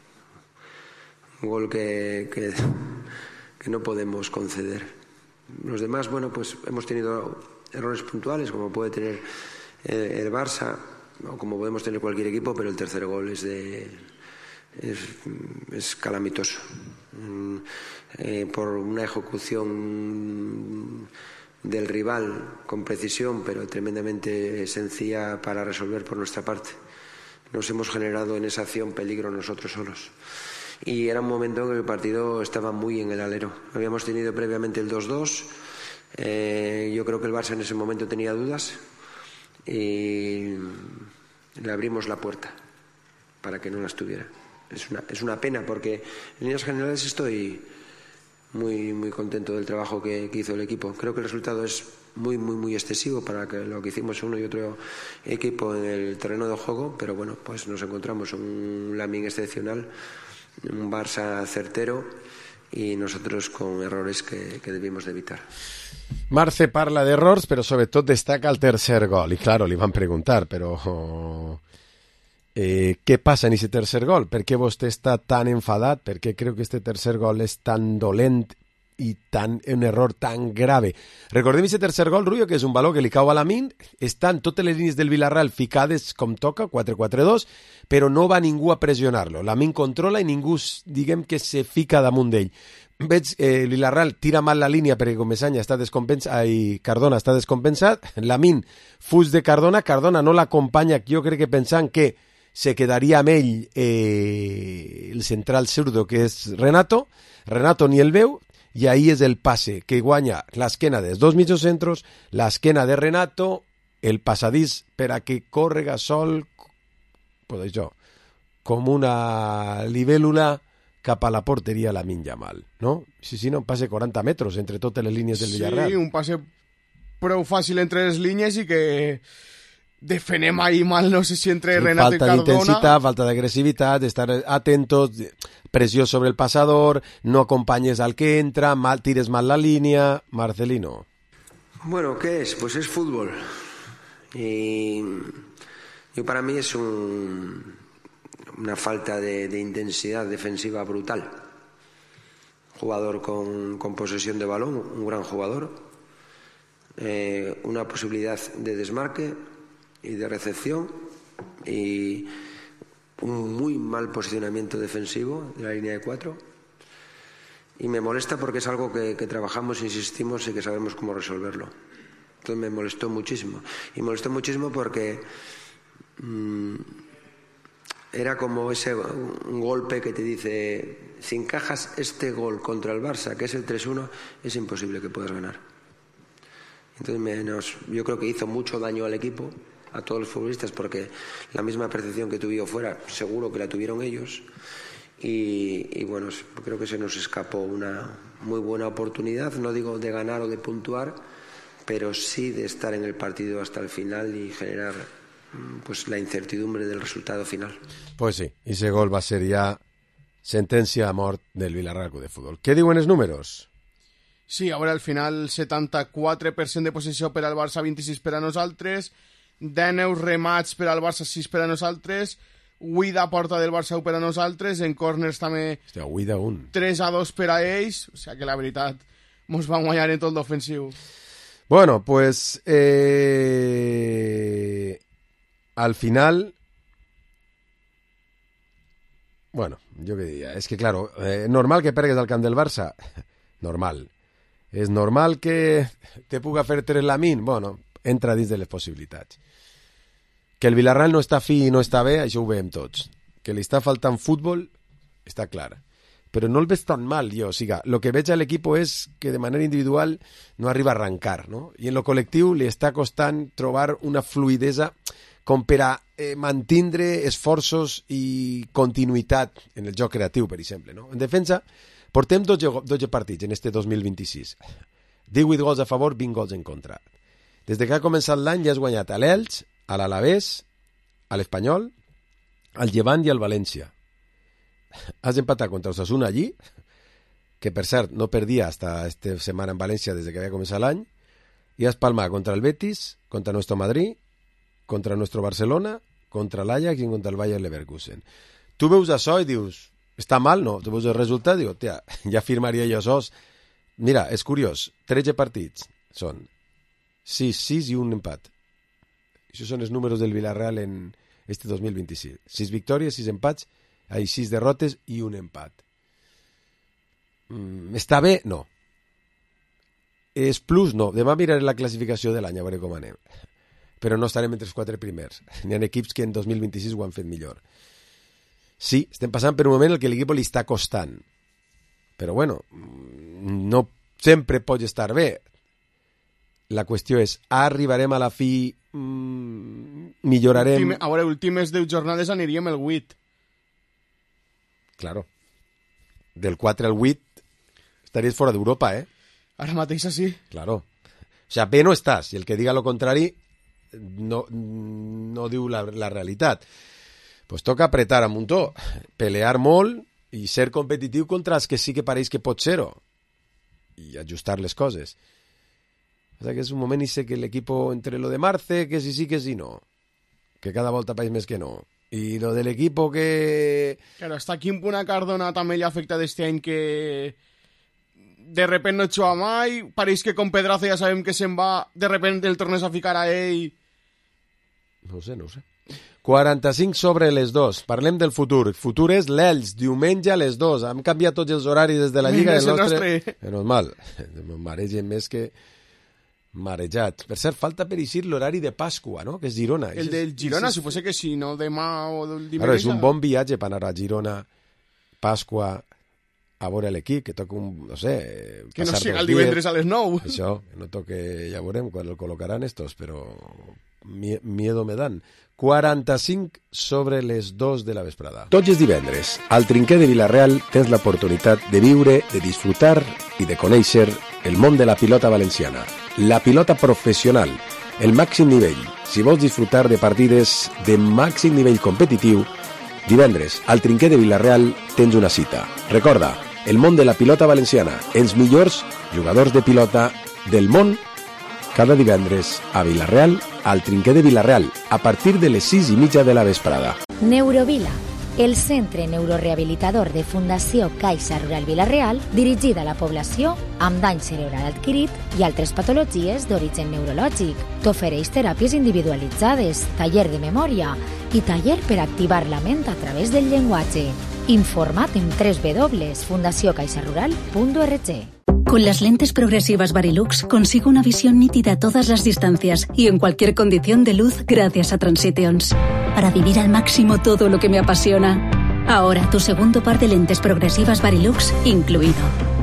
Un gol que, que, que no podemos conceder. Los demás, bueno, pues hemos tenido errores puntuales, como puede tener el, el Barça, o como podemos tener cualquier equipo, pero el tercer gol es de... Es, es calamitoso eh, por una ejecución del rival con precisión pero tremendamente sencilla para resolver por nuestra parte. Nos hemos generado en esa acción peligro nosotros solos y era un momento en que el partido estaba muy en el alero. Habíamos tenido previamente el dos dos, eh, yo creo que el Barça en ese momento tenía dudas y le abrimos la puerta para que no las tuviera. Es una, es una pena porque en líneas generales estoy muy muy contento del trabajo que, que hizo el equipo. Creo que el resultado es muy muy muy excesivo para que lo que hicimos uno y otro equipo en el terreno de juego, pero bueno, pues nos encontramos un Lamine excepcional, un Barça certero y nosotros con errores que, que debimos de evitar. Marce parla d'errors, però sobretot destaca el tercer gol. I claro, li van preguntar, però... Oh... Eh, què passa en aquest tercer gol? Per què vostè està tan enfadat? Per què creu que este tercer gol és tan dolent i tan, un error tan grave? Recordem aquest tercer gol, Rubio, que és un valor que li cau a Lamine, estan totes les línies del Villarreal ficades com toca, quatre quatre dos, però no va ningú a pressionar-lo. Lamine controla i ningú, diguem, que se fica damunt d'ell. Veig, eh, el Villarreal tira mal la línia perquè Comesaña està descompensat, i Cardona està descompensat, Lamine fuig de Cardona, Cardona no l'acompanya, jo crec que pensant que se quedaria amb ell eh, el central zurdo, que és Renato. Renato ni el veu, i ahí és el passe que guanya l'esquena dels dos mitjocentros, l'esquena de Renato, el passadís per a que córrega sol, pues això, com una libèl·lula cap a la porteria Lamine Yamal, no? Sí, sí, no, un passe quaranta metres entre totes les línies del Villarreal. Sí, un passe prou fàcil entre les línies i que... defenem ahí mal, no sé si entre sí, Renato y Cardona. Falta d'intensitat, falta d'agressivitat, estar atentos, pressió sobre el pasador, no acompanyes al que entra, mal, tires mal la línia. Marcelino. Bueno, ¿qué es? Pues es fútbol. Y, y para mí es un, una falta de, de intensidad defensiva brutal. Jugador con, con posesión de balón, un gran jugador. Eh, una posibilidad de desmarque y de recepción y un muy mal posicionamiento defensivo de la línea de cuatro y me molesta porque es algo que, que trabajamos, insistimos y que sabemos cómo resolverlo. Entonces me molestó muchísimo y molestó muchísimo porque mmm, era como ese un golpe que te dice, si encajas este gol contra el Barça, que es el tres uno, es imposible que puedas ganar. Entonces me, nos, yo creo que hizo mucho daño al equipo, a todos los futbolistas, porque la misma percepción que tuvieron fuera seguro que la tuvieron ellos y, y bueno, creo que se nos escapó una muy buena oportunidad, no digo de ganar o de puntuar, pero sí de estar en el partido hasta el final y generar pues la incertidumbre del resultado final. Pues sí, ese gol va a ser ya sentencia a mort del Villarreal Club de Fútbol. ¿Qué diuen els números? Sí, ara al final setanta-quatre per cent de possessió per al Barça, vint-i-sis per a nosaltres, deu remats per al Barça, sis per a nosaltres, vuit a porta del Barça, u per a nosaltres, en corners també Hòstia, vuit a un. tres a dos per a ells, o sigui que la veritat mos van guanyar en tot l'ofensiu. Bueno, pues eh, al final, bueno, yo qué diría, es que claro, eh, normal que pergues al camp del Barça, normal. És normal que te puga fer tres Lamine? Bueno, entra dins de les possibilitats. Que el Villarreal no està fi i no està bé, això ho veiem tots. Que li està faltant futbol, està clar. Però no el veig tan mal, jo. O sigui, el que veig a l'equip és que de manera individual no arriba a arrencar, no? I en lo col·lectiu li està costant trobar una fluidesa com per a eh, mantindre esforços i continuïtat en el joc creatiu, per exemple, no? En defensa, portem dotze partits en este dos mil vint-i-sis. divuit gols a favor, vint gols en contra. Des que ha començat l'any ja has guanyat a l'Elx, a l'Alavés, a l'Espanyol, al Llevant i al València. Has empatat contra Osasuna allí, que per cert no perdia hasta esta setmana en València des que havia començat l'any, i has palmat contra el Betis, contra nuestro Madrid, contra nuestro Barcelona, contra l'Ajax i contra el Bayer Leverkusen. Tu veus això i dius, està mal, no? Tu veus el resultat i dius, tia, ja firmaria jo sos. Mira, és curiós, tretze partits són sis, sis i un empat. Això són els números del Villarreal en este dos mil vint-i-sis. sis victòries, sis empats, hay sis derrotes i un empat. Mm, està bé? No. És plus? No. Demà miraré la classificació de l'any, a veure com anem. Però no estarem entre els quatre primers. N'hi ha equips que en dos mil vint-i-sis ho han fet millor. Sí, estem passant per un moment en què l'equip li està costant. Però bueno, no sempre pot estar bé. La qüestió és, arribarem a la fi, mmm, millorarem... Ultime, a veure, últimes deu jornades aniríem el vuit. Claro. Del quatre al vuit estaries fora d'Europa, eh? Ara mateix sí. Claro. O sea, bé no estàs, i el que diga lo contrari no, no diu la, la realitat. Pues toca apretar a muntó, pelear molt i ser competitiu contra els que sí que pareix que pot ser-ho i ajustar les coses. O sea que és un moment i sé que l'equip entre lo de Marce, que sí sí, que sí no, que cada volta pareix més que no, i lo de l'equip que... Claro, hasta quin punt a Cardona també li afecta d'este any que de repente no juga mai, pareix que con Pedraza ja sabem que se'n va, de repente el tornes a ficar a ell... No ho sé, no ho sé. quaranta-cinc sobre les dos. Parlem del futur. El futur és l'Elx, diumenge a les dos. Hem canviat tots els horaris des de la Lliga. És el nostre... Menos mal. Maregen més que marejat. Per cert, falta per eixir l'horari de Pasqua, no? Que és Girona. El del Girona, si fos que si no demà o del dimecres... Claro, és un bon viatge per anar a Girona, Pasqua, a veure l'equip, que toca un, no sé... Que no siga el divendres a les nou. Això, que no toque, ja veurem quan el col·locaran estos, però miedo me dan. quaranta-cinc sobre les dos de la vesprada. Tots els divendres, al Trinquer de Villarreal tens l'oportunitat de viure, de disfrutar i de conèixer el món de la pilota valenciana. La pilota professional, el màxim nivell. Si vols disfrutar de partides de màxim nivell competitiu, divendres, al Trinquer de Villarreal tens una cita. Recorda, el món de la pilota valenciana, els millors jugadors de pilota del món, cada divendres a Villarreal, al Trinquer de Villarreal, a partir de les sis i mitja de la vesprada. Neurovila, el centre neurorehabilitador de Fundació Caixa Rural Villarreal, dirigida a la població amb dany cerebral adquirit i altres patologies d'origen neurològic. T'ofereix teràpies individualitzades, taller de memòria i taller per activar la ment a través del llenguatge. Informa't en doble u doble u doble u punt fundació caixa rural punt org. Con las lentes progresivas Varilux consigo una visión nítida a todas las distancias y en cualquier condición de luz gracias a Transitions. Para vivir al máximo todo lo que me apasiona. Ahora tu segundo par de lentes progresivas Varilux incluido.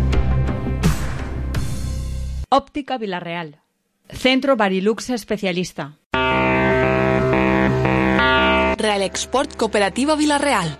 Óptica Villarreal. Centro Varilux especialista. Real Export Cooperativa Villarreal.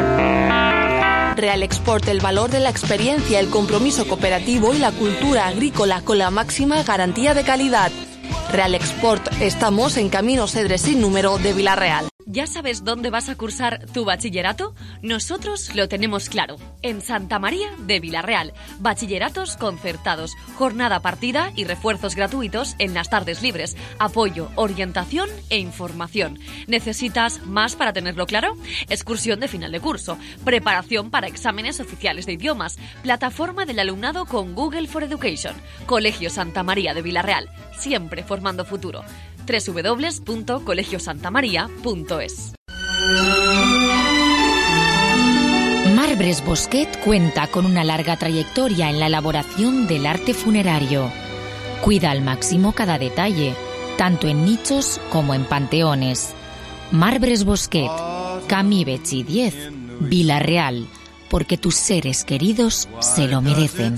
Real Export, el valor de la experiencia, el compromiso cooperativo y la cultura agrícola con la máxima garantía de calidad. Real Export, estamos en Camino Cedres sin número de Villarreal. ¿Ya sabes dónde vas a cursar tu bachillerato? Nosotros lo tenemos claro. En Santa María de Villarreal. Bachilleratos concertados, jornada partida y refuerzos gratuitos en las tardes libres. Apoyo, orientación e información. ¿Necesitas más para tenerlo claro? Excursión de final de curso. Preparación para exámenes oficiales de idiomas. Plataforma del alumnado con Google for Education. Colegio Santa María de Villarreal. Siempre formando futuro. doble u doble u doble u punto colegio santa maría punto es. Mar Marbres Bosquet cuenta con una larga trayectoria en la elaboración del arte funerario. Cuida al máximo cada detalle, tanto en nichos como en panteones. Marbres Bosquet, Camí Betxí diez, Vila-real, porque tus seres queridos se lo merecen.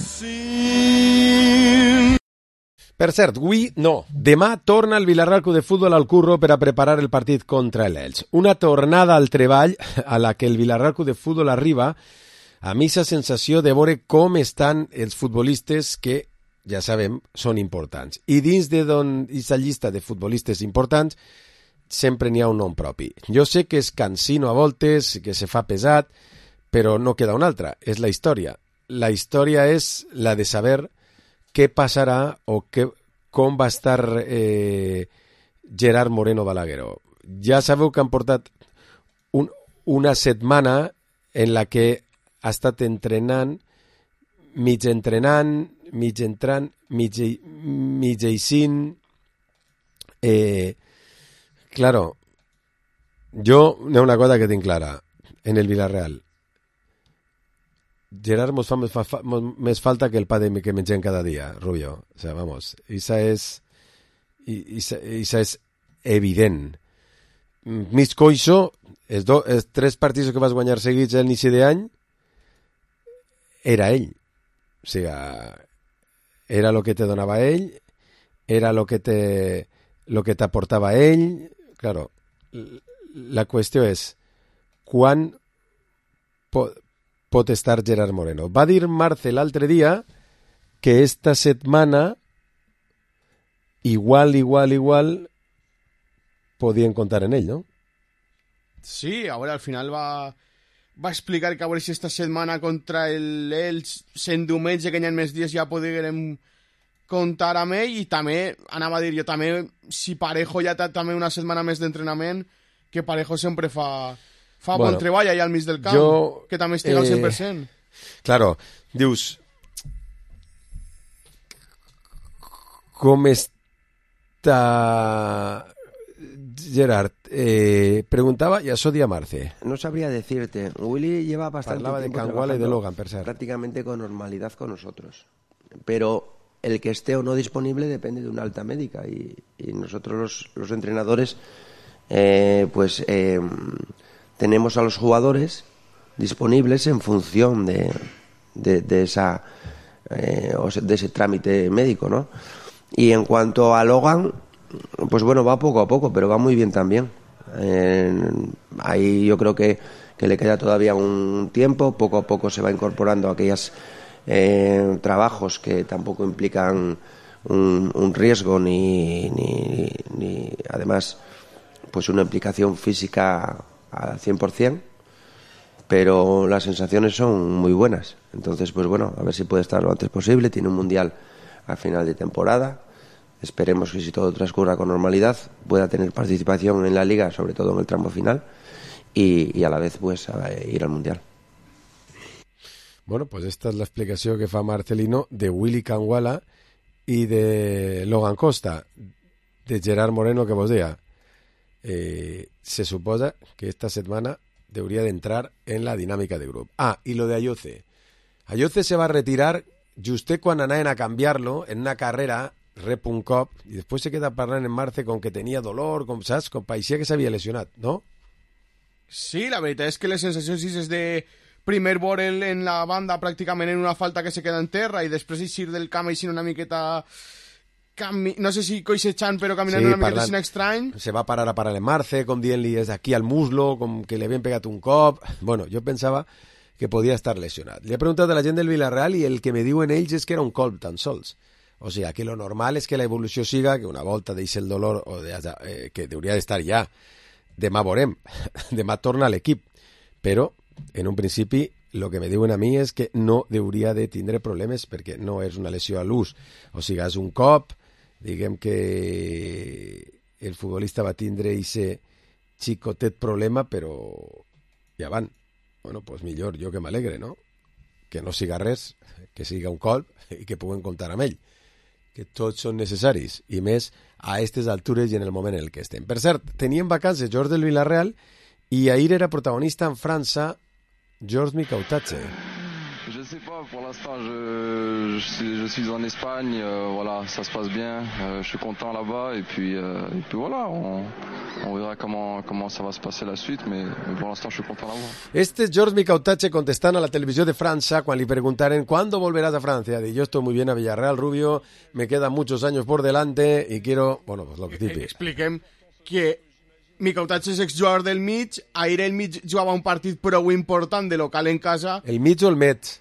Per cert, avui no. Demà torna el Vila-real Club de Futbol al curro per a preparar el partit contra l'Elx. Una tornada al treball a la que el Vila-real Club de Futbol arriba amb aquesta sensació de veure com estan els futbolistes que, ja sabem, són importants. I dins de aquesta llista de futbolistes importants sempre n'hi ha un nom propi. Jo sé que és cansino a voltes, que se fa pesat, però no queda una altra. És la història. La història és la de saber què passarà o què, com va estar eh, Gerard Moreno Balagueró. Ja sabeu que han portat un, una setmana en la que ha estat entrenant, mig entrenant, mig entrant, mig, mig eixint. Eh, claro, jo hi ha una cosa que tinc clara en el Vila-real. Gerard mos fa més, fa, més falta que el pa de que mengem cada dia, Rubio. O sea, vamos, isa és isa, isa és evident. Mig coixo, els, do, els tres partits que vas guanyar seguits a l'inici d'any era ell. O sigui, era el que te donava ell, era el que te lo que t'aportava ell. Claro, la qüestió és quan pot pot estar Gerard Moreno. Va dir Marce l'altre dia que esta setmana igual, igual, igual podien contar en ell, ¿no? Sí, ahora al final va, va explicar que a veure si esta setmana contra el Elx, sent diumenge que hi ha més dies, ja podrem contar amb ell, i també, anava a dir jo també, si Parejo ja té també una setmana més d'entrenament, que Parejo sempre fa... Fa bueno, bon treball allà al mig del camp, jo, que també estigui eh, al cent per cent. Claro, dius, com està Gerard? Eh, preguntaba y eso di a Marce. No sabría decirte. Willy lleva bastante Hablaba tiempo de Canguala y de Logan, per cert. prácticamente con normalidad con nosotros. Pero el que esté o no disponible depende de una alta médica y, y nosotros los, los entrenadores eh, pues... Eh, tenemos a los jugadores disponibles en función de, de, de, esa, eh, de ese trámite médico, ¿no? Y en cuanto a Logan, pues bueno, va poco a poco, pero va muy bien también. Eh, ahí yo creo que, que le queda todavía un tiempo, poco a poco se va incorporando a aquellos eh, trabajos que tampoco implican un, un riesgo ni, ni, ni, además, pues una implicación física al cien por ciento, pero las sensaciones son muy buenas. Entonces, pues bueno, a ver si puede estar lo antes posible. Tiene un mundial a final de temporada. Esperemos que si todo transcurra con normalidad pueda tener participación en la liga, sobre todo en el tramo final, y, y a la vez pues a ir al mundial. Bueno, pues esta es la explicación que fa Marcelino de Willy Canguala y de Logan Costa, de Gerard Moreno, que vos deia. Eh, se suposa que esta setmana hauria d'entrar en la dinàmica de grup. Ah, i lo de Ayoce. Ayoce se va a retirar justet quan anaven a canviar-lo en una carrera, rep un cop, i després se queda parlant en Marce com que tenia dolor, com saps, com paeixia que s'havia lesionat, no? Sí, la veritat és que les sensacions és de primer veure'l en la banda pràcticament en una falta que se queda en terra i després eixir del camp eixint una miqueta... Cami... no sé si coixejant, però caminant sí, una miqueta sin estrany. Se va parar a parar en Marce, com dient-li és aquí al muslo, com que li havien pegat un cop. Bueno, jo pensava que podia estar lesionat. Li he preguntat a la gent del Villarreal i el que me diuen ells és que era un colp tan sols. O sigui, que lo normal és que la evolució siga que una volta deixi el dolor, o de, eh, que hauria d'estar ja. Demà veurem. Demà torna a l'equip. Però, en un principi, el que me diuen a mi és que no hauria de tindre problemes perquè no és una lesió a l'ús. O sigui, és un cop... Diguem que el futbolista va tindre ese xicotet problema, però ja van. Bueno, pues millor, jo que m'alegre, no? Que no siga res, que siga un colp i que puguem comptar amb ell. Que tots són necessaris, i més a aquestes altures i en el moment en el que estem. Per cert, teníem vacances George del Villarreal i ahir era protagonista en França George Mikautache. Je sais pas, pour l'instant je, je, suis, je suis en Espagne, euh, voilà, ça se passe bien, euh, je suis content là-bas et puis, euh, et puis voilà, on, on verra comment, comment ça va se passer la suite, mais, mais pour l'instant je suis content là-bas. Este es George Mikautache contestant a la televisió de França quan li preguntaren ¿cuándo volverás a Francia? Dice, yo estoy muy bien a Villarreal, Rubio, me quedan muchos años por delante y quiero, bueno, pues lo que típico. Expliquem que Mikautache és exjugador del mig, ahir el mig jugava un partit prou important de local en casa. El mig o el Metz?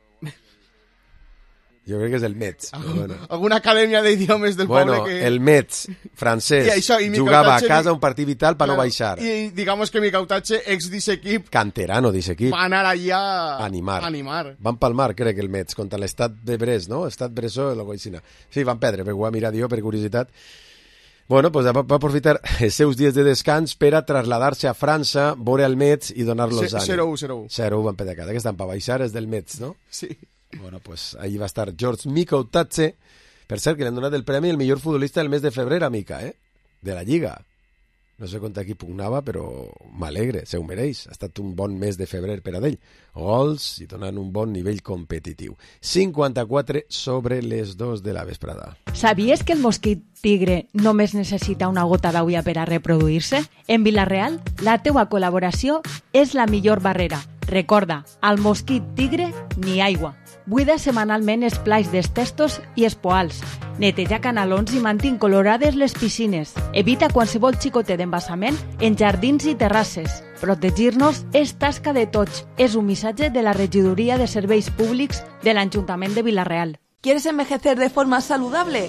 Jo crec que és el Metz. Bueno. Alguna acadèmia d'idiomes del bueno, poble que... el Metz, francès, I això, i jugava a Mikautache... casa un partit vital per claro, no baixar. I digamos que Mikautache, ex d'aquest equip, canterano d'aquest equip, va anar allà a animar. animar. Van palmar, crec, el Metz, contra l'estat de Brest, no? Estat Bressó, o alguna cosa així. Sí, van perdre, perquè ho va mirar jo per curiositat. Bueno, pues va, va aprofitar els seus dies de descans per a traslladar-se a França, veure el Metz i donar-los ànim. zero u, zero u. zero u van per cada. Que estan per baixar és del Metz, no? Sí. Bueno, pues ahí va estar George Mikautache. Per cert, que li han donat el premi el millor futbolista del mes de febrer a Mica, eh? De la Lliga. No sé contra qui pugnava, però m'alegre, se ho mereix. Ha estat un bon mes de febrer per a ell. Gols i donant un bon nivell competitiu. cinquanta-quatre sobre les dos de la vesprada. ¿Sabías que el mosquit tigre només necessita una gota d'aigua per a reproduir-se? En Vilareal, la teua col·laboració és la millor barrera. Recorda, al mosquit tigre ni aigua. Buida setmanalment els plats dels testos i els poals. Neteja canalons i mantén colorades les piscines. Evita qualsevol xicotet d'embassament en jardins i terrasses. Protegir-nos és tasca de tots. És un missatge de la Regidoria de Serveis Públics de l'Ajuntament de Vilareal. ¿Quieres envejecer de forma saludable?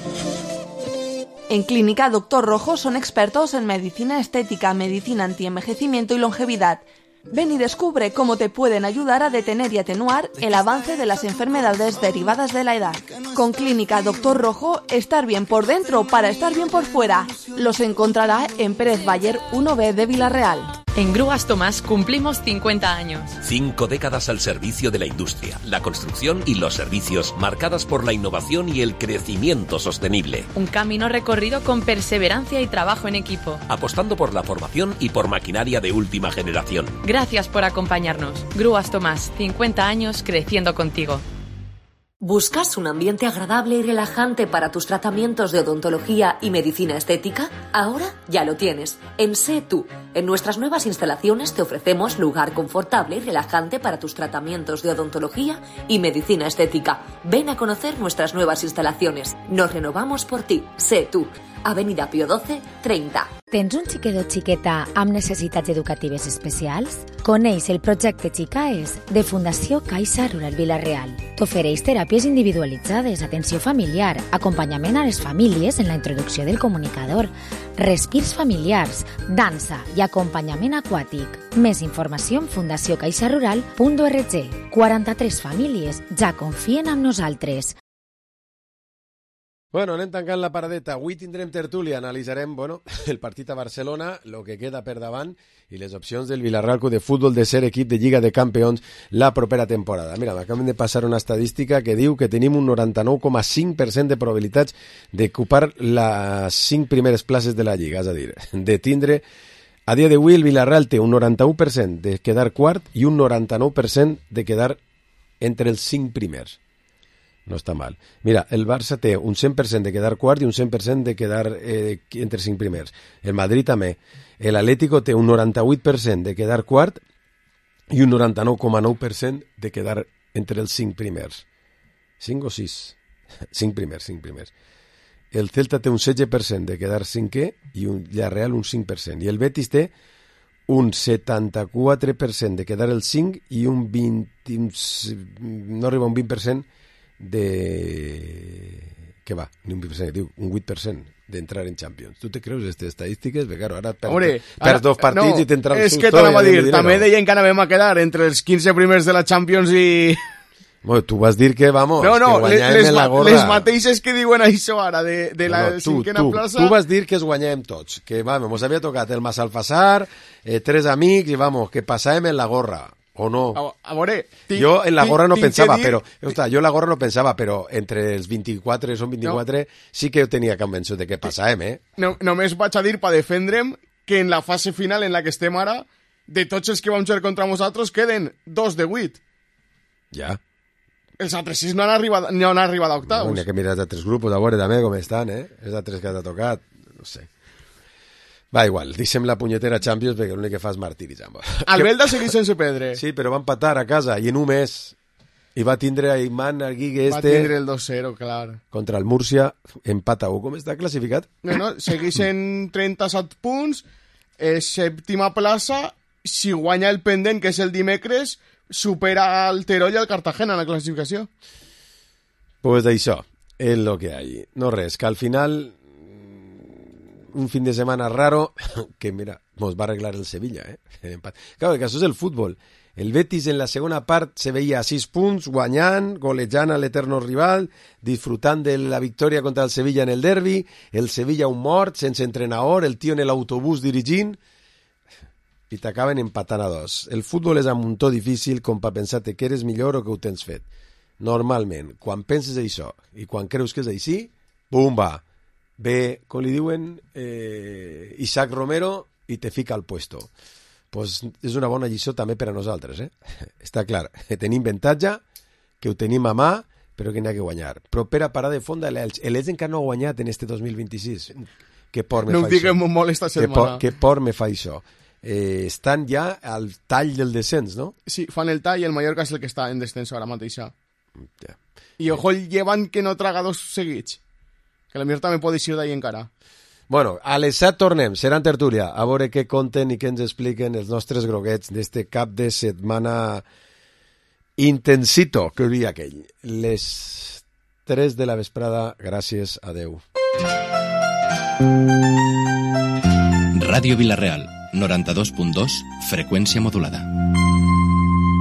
En Clínica Doctor Rojo son expertos en medicina estética, medicina antienvejecimiento y longevidad. Ven y descubre cómo te pueden ayudar a detener y atenuar el avance de las enfermedades derivadas de la edad. Con Clínica Doctor Rojo, estar bien por dentro para estar bien por fuera. Los encontrará en Pérez Bayer uno B de Vilareal. En Grúas Tomás cumplimos cincuenta años. Cinco décadas al servicio de la industria, la construcción y los servicios, marcadas por la innovación y el crecimiento sostenible. Un camino recorrido con perseverancia y trabajo en equipo. Apostando por la formación y por maquinaria de última generación. Gracias por acompañarnos. Grúas Tomás, cincuenta años creciendo contigo. ¿Buscas un ambiente agradable y relajante para tus tratamientos de odontología y medicina estética? Ahora ya lo tienes. En Sé Tú. En nuestras nuevas instalaciones te ofrecemos lugar confortable y relajante para tus tratamientos de odontología y medicina estética. Ven a conocer nuestras nuevas instalaciones. Nos renovamos por ti. Sé Tú. Avenida Pío doce, treinta. Tens un xiquet o xiqueta amb necessitats educatives especials? Coneix el projecte Xicaes de Fundació Caixa Rural Vilareal. T'ofereix teràpies individualitzades, atenció familiar, acompanyament a les famílies en la introducció del comunicador, respirs familiars, dansa i acompanyament aquàtic. Més informació en fundació caixa rural punt org. quaranta-tres famílies ja confien en nosaltres. Bueno, anem tancant la paradeta. Avui tindrem tertúlia, analitzarem bueno, el partit a Barcelona, el que queda per davant i les opcions del Villarreal Club de Futbol de ser equip de Lliga de Campions la propera temporada. Mira, m'acaben de passar una estadística que diu que tenim un noranta-nou coma cinc per cent de probabilitats d'ocupar les cinc primeres places de la Lliga, és a dir, de tindre... A dia d'avui el Villarreal té un noranta-u per cent de quedar quart i un noranta-nou per cent de quedar entre els cinc primers. No està mal. Mira, el Barça té un cent per cent de quedar quart i un cent per cent de quedar eh, entre cinc primers. El Madrid també. L'Atlético té un noranta-vuit per cent de quedar quart i un noranta-nou coma nou per cent de quedar entre els cinc primers. cinc o sis? cinc primers, cinc primers. El Celta té un setze per cent de quedar cinquè i un Villarreal un cinc per cent. I el Betis té un setanta-quatre per cent de quedar el cinc i un vint... no arriba a un vint per cent de... què va? Ni un vint per cent, diu, un vuit per cent d'entrar en Champions. Tu te creus aquestes estadístiques? Bé, claro, ara perds per dos partits no, i t'entra el susto. És que t'anava a dir, també deien que anàvem a quedar entre els quinze primers de la Champions i... Bueno, tu vas dir que, vamos, no, no, que guanyàvem les, en la gorra. Les mateixes que diuen això ara, de, de la no, no, tu, cinquena tu, plaça... Tu vas dir que es guanyàvem tots, que, vamos, mos havia tocat el Massalfassar, eh, tres amics, i, vamos, que passàvem en la gorra. O no. A, a veure, tinc, jo en la gorra no tinc, pensava, tinc però ostres, jo en la gorra no pensava, però entre els vint-i-quatre, són vint-i-quatre, no. Sí que jo tenia convençut de que passàvem, eh? No, només vaig a dir per defendre'm que en la fase final en la que estem ara de tots els que vam jugar contra nosaltres, queden dos de vuit. Ja. Els altres sis no han arribat, no han arribat a octaus. No, n'hi ha que mirar els altres grupos, a veure també com estan, eh? Els altres que t'ha tocat, no sé. Va, igual, deixem la punyetera Champions perquè l'únic que fa és martiritzar. El Belda segueix sense perdre. Sí, però va empatar a casa i en un mes. I va tindre a Iman Arguigue este... Va tindre el dos cero, clar. Contra el Múrcia, empat a u. Com està classificat? No, no, segueix en trenta-set punts, eh, sèptima plaça, si guanya el pendent, que és el dimecres, supera el Terol i el Cartagena en la classificació. Pues d'això, és lo que hay. No res, que al final, un fin de semana raro, que mira, nos va a arreglar el Sevilla, eh? El empat. Claro, que això és el fútbol. El Betis en la segona part se veia a sis punts, guanyant, golejant a l'eterno rival, disfrutant de la victòria contra el Sevilla en el derbi, el Sevilla un mort, sense entrenador, el tio en l'autobús dirigint, i t'acaben empatant a dos. El futbol és un muntó difícil com per pensar-te que eres millor o que ho tens fet. Normalment, quan penses això i quan creus que és així, bumba, ve, com li diuen, eh, Isaac Romero i te fica al puesto. Pues és una bona lliçó també per a nosaltres, eh? Està clar, tenim avantatge, que ho tenim a mà, però que n'hi ha que guanyar. Però per a parar de fons, l'Elx, l'Elx encara no ha guanyat en este dos mil vint-i-sis. Que por me no fa ho diguem molt esta setmana. Que por, que por me fa això. Eh, estan ja al tall del descens, no? Sí, fan el tall i el Mallorca és el que està en descens ara mateixa. Ja. I ojo el Llevant que no traga dos seguits. Que la millor també pot eixir d'ahir encara. Bueno, a les set tornem, serà en tertúlia, a veure què conten i què ens expliquen els nostres groguets d'este cap de setmana intensito, que hauria aquell. Les tres de la vesprada, gràcies, adeu. Ràdio Vila-real, noranta-dos punt dos, freqüència modulada.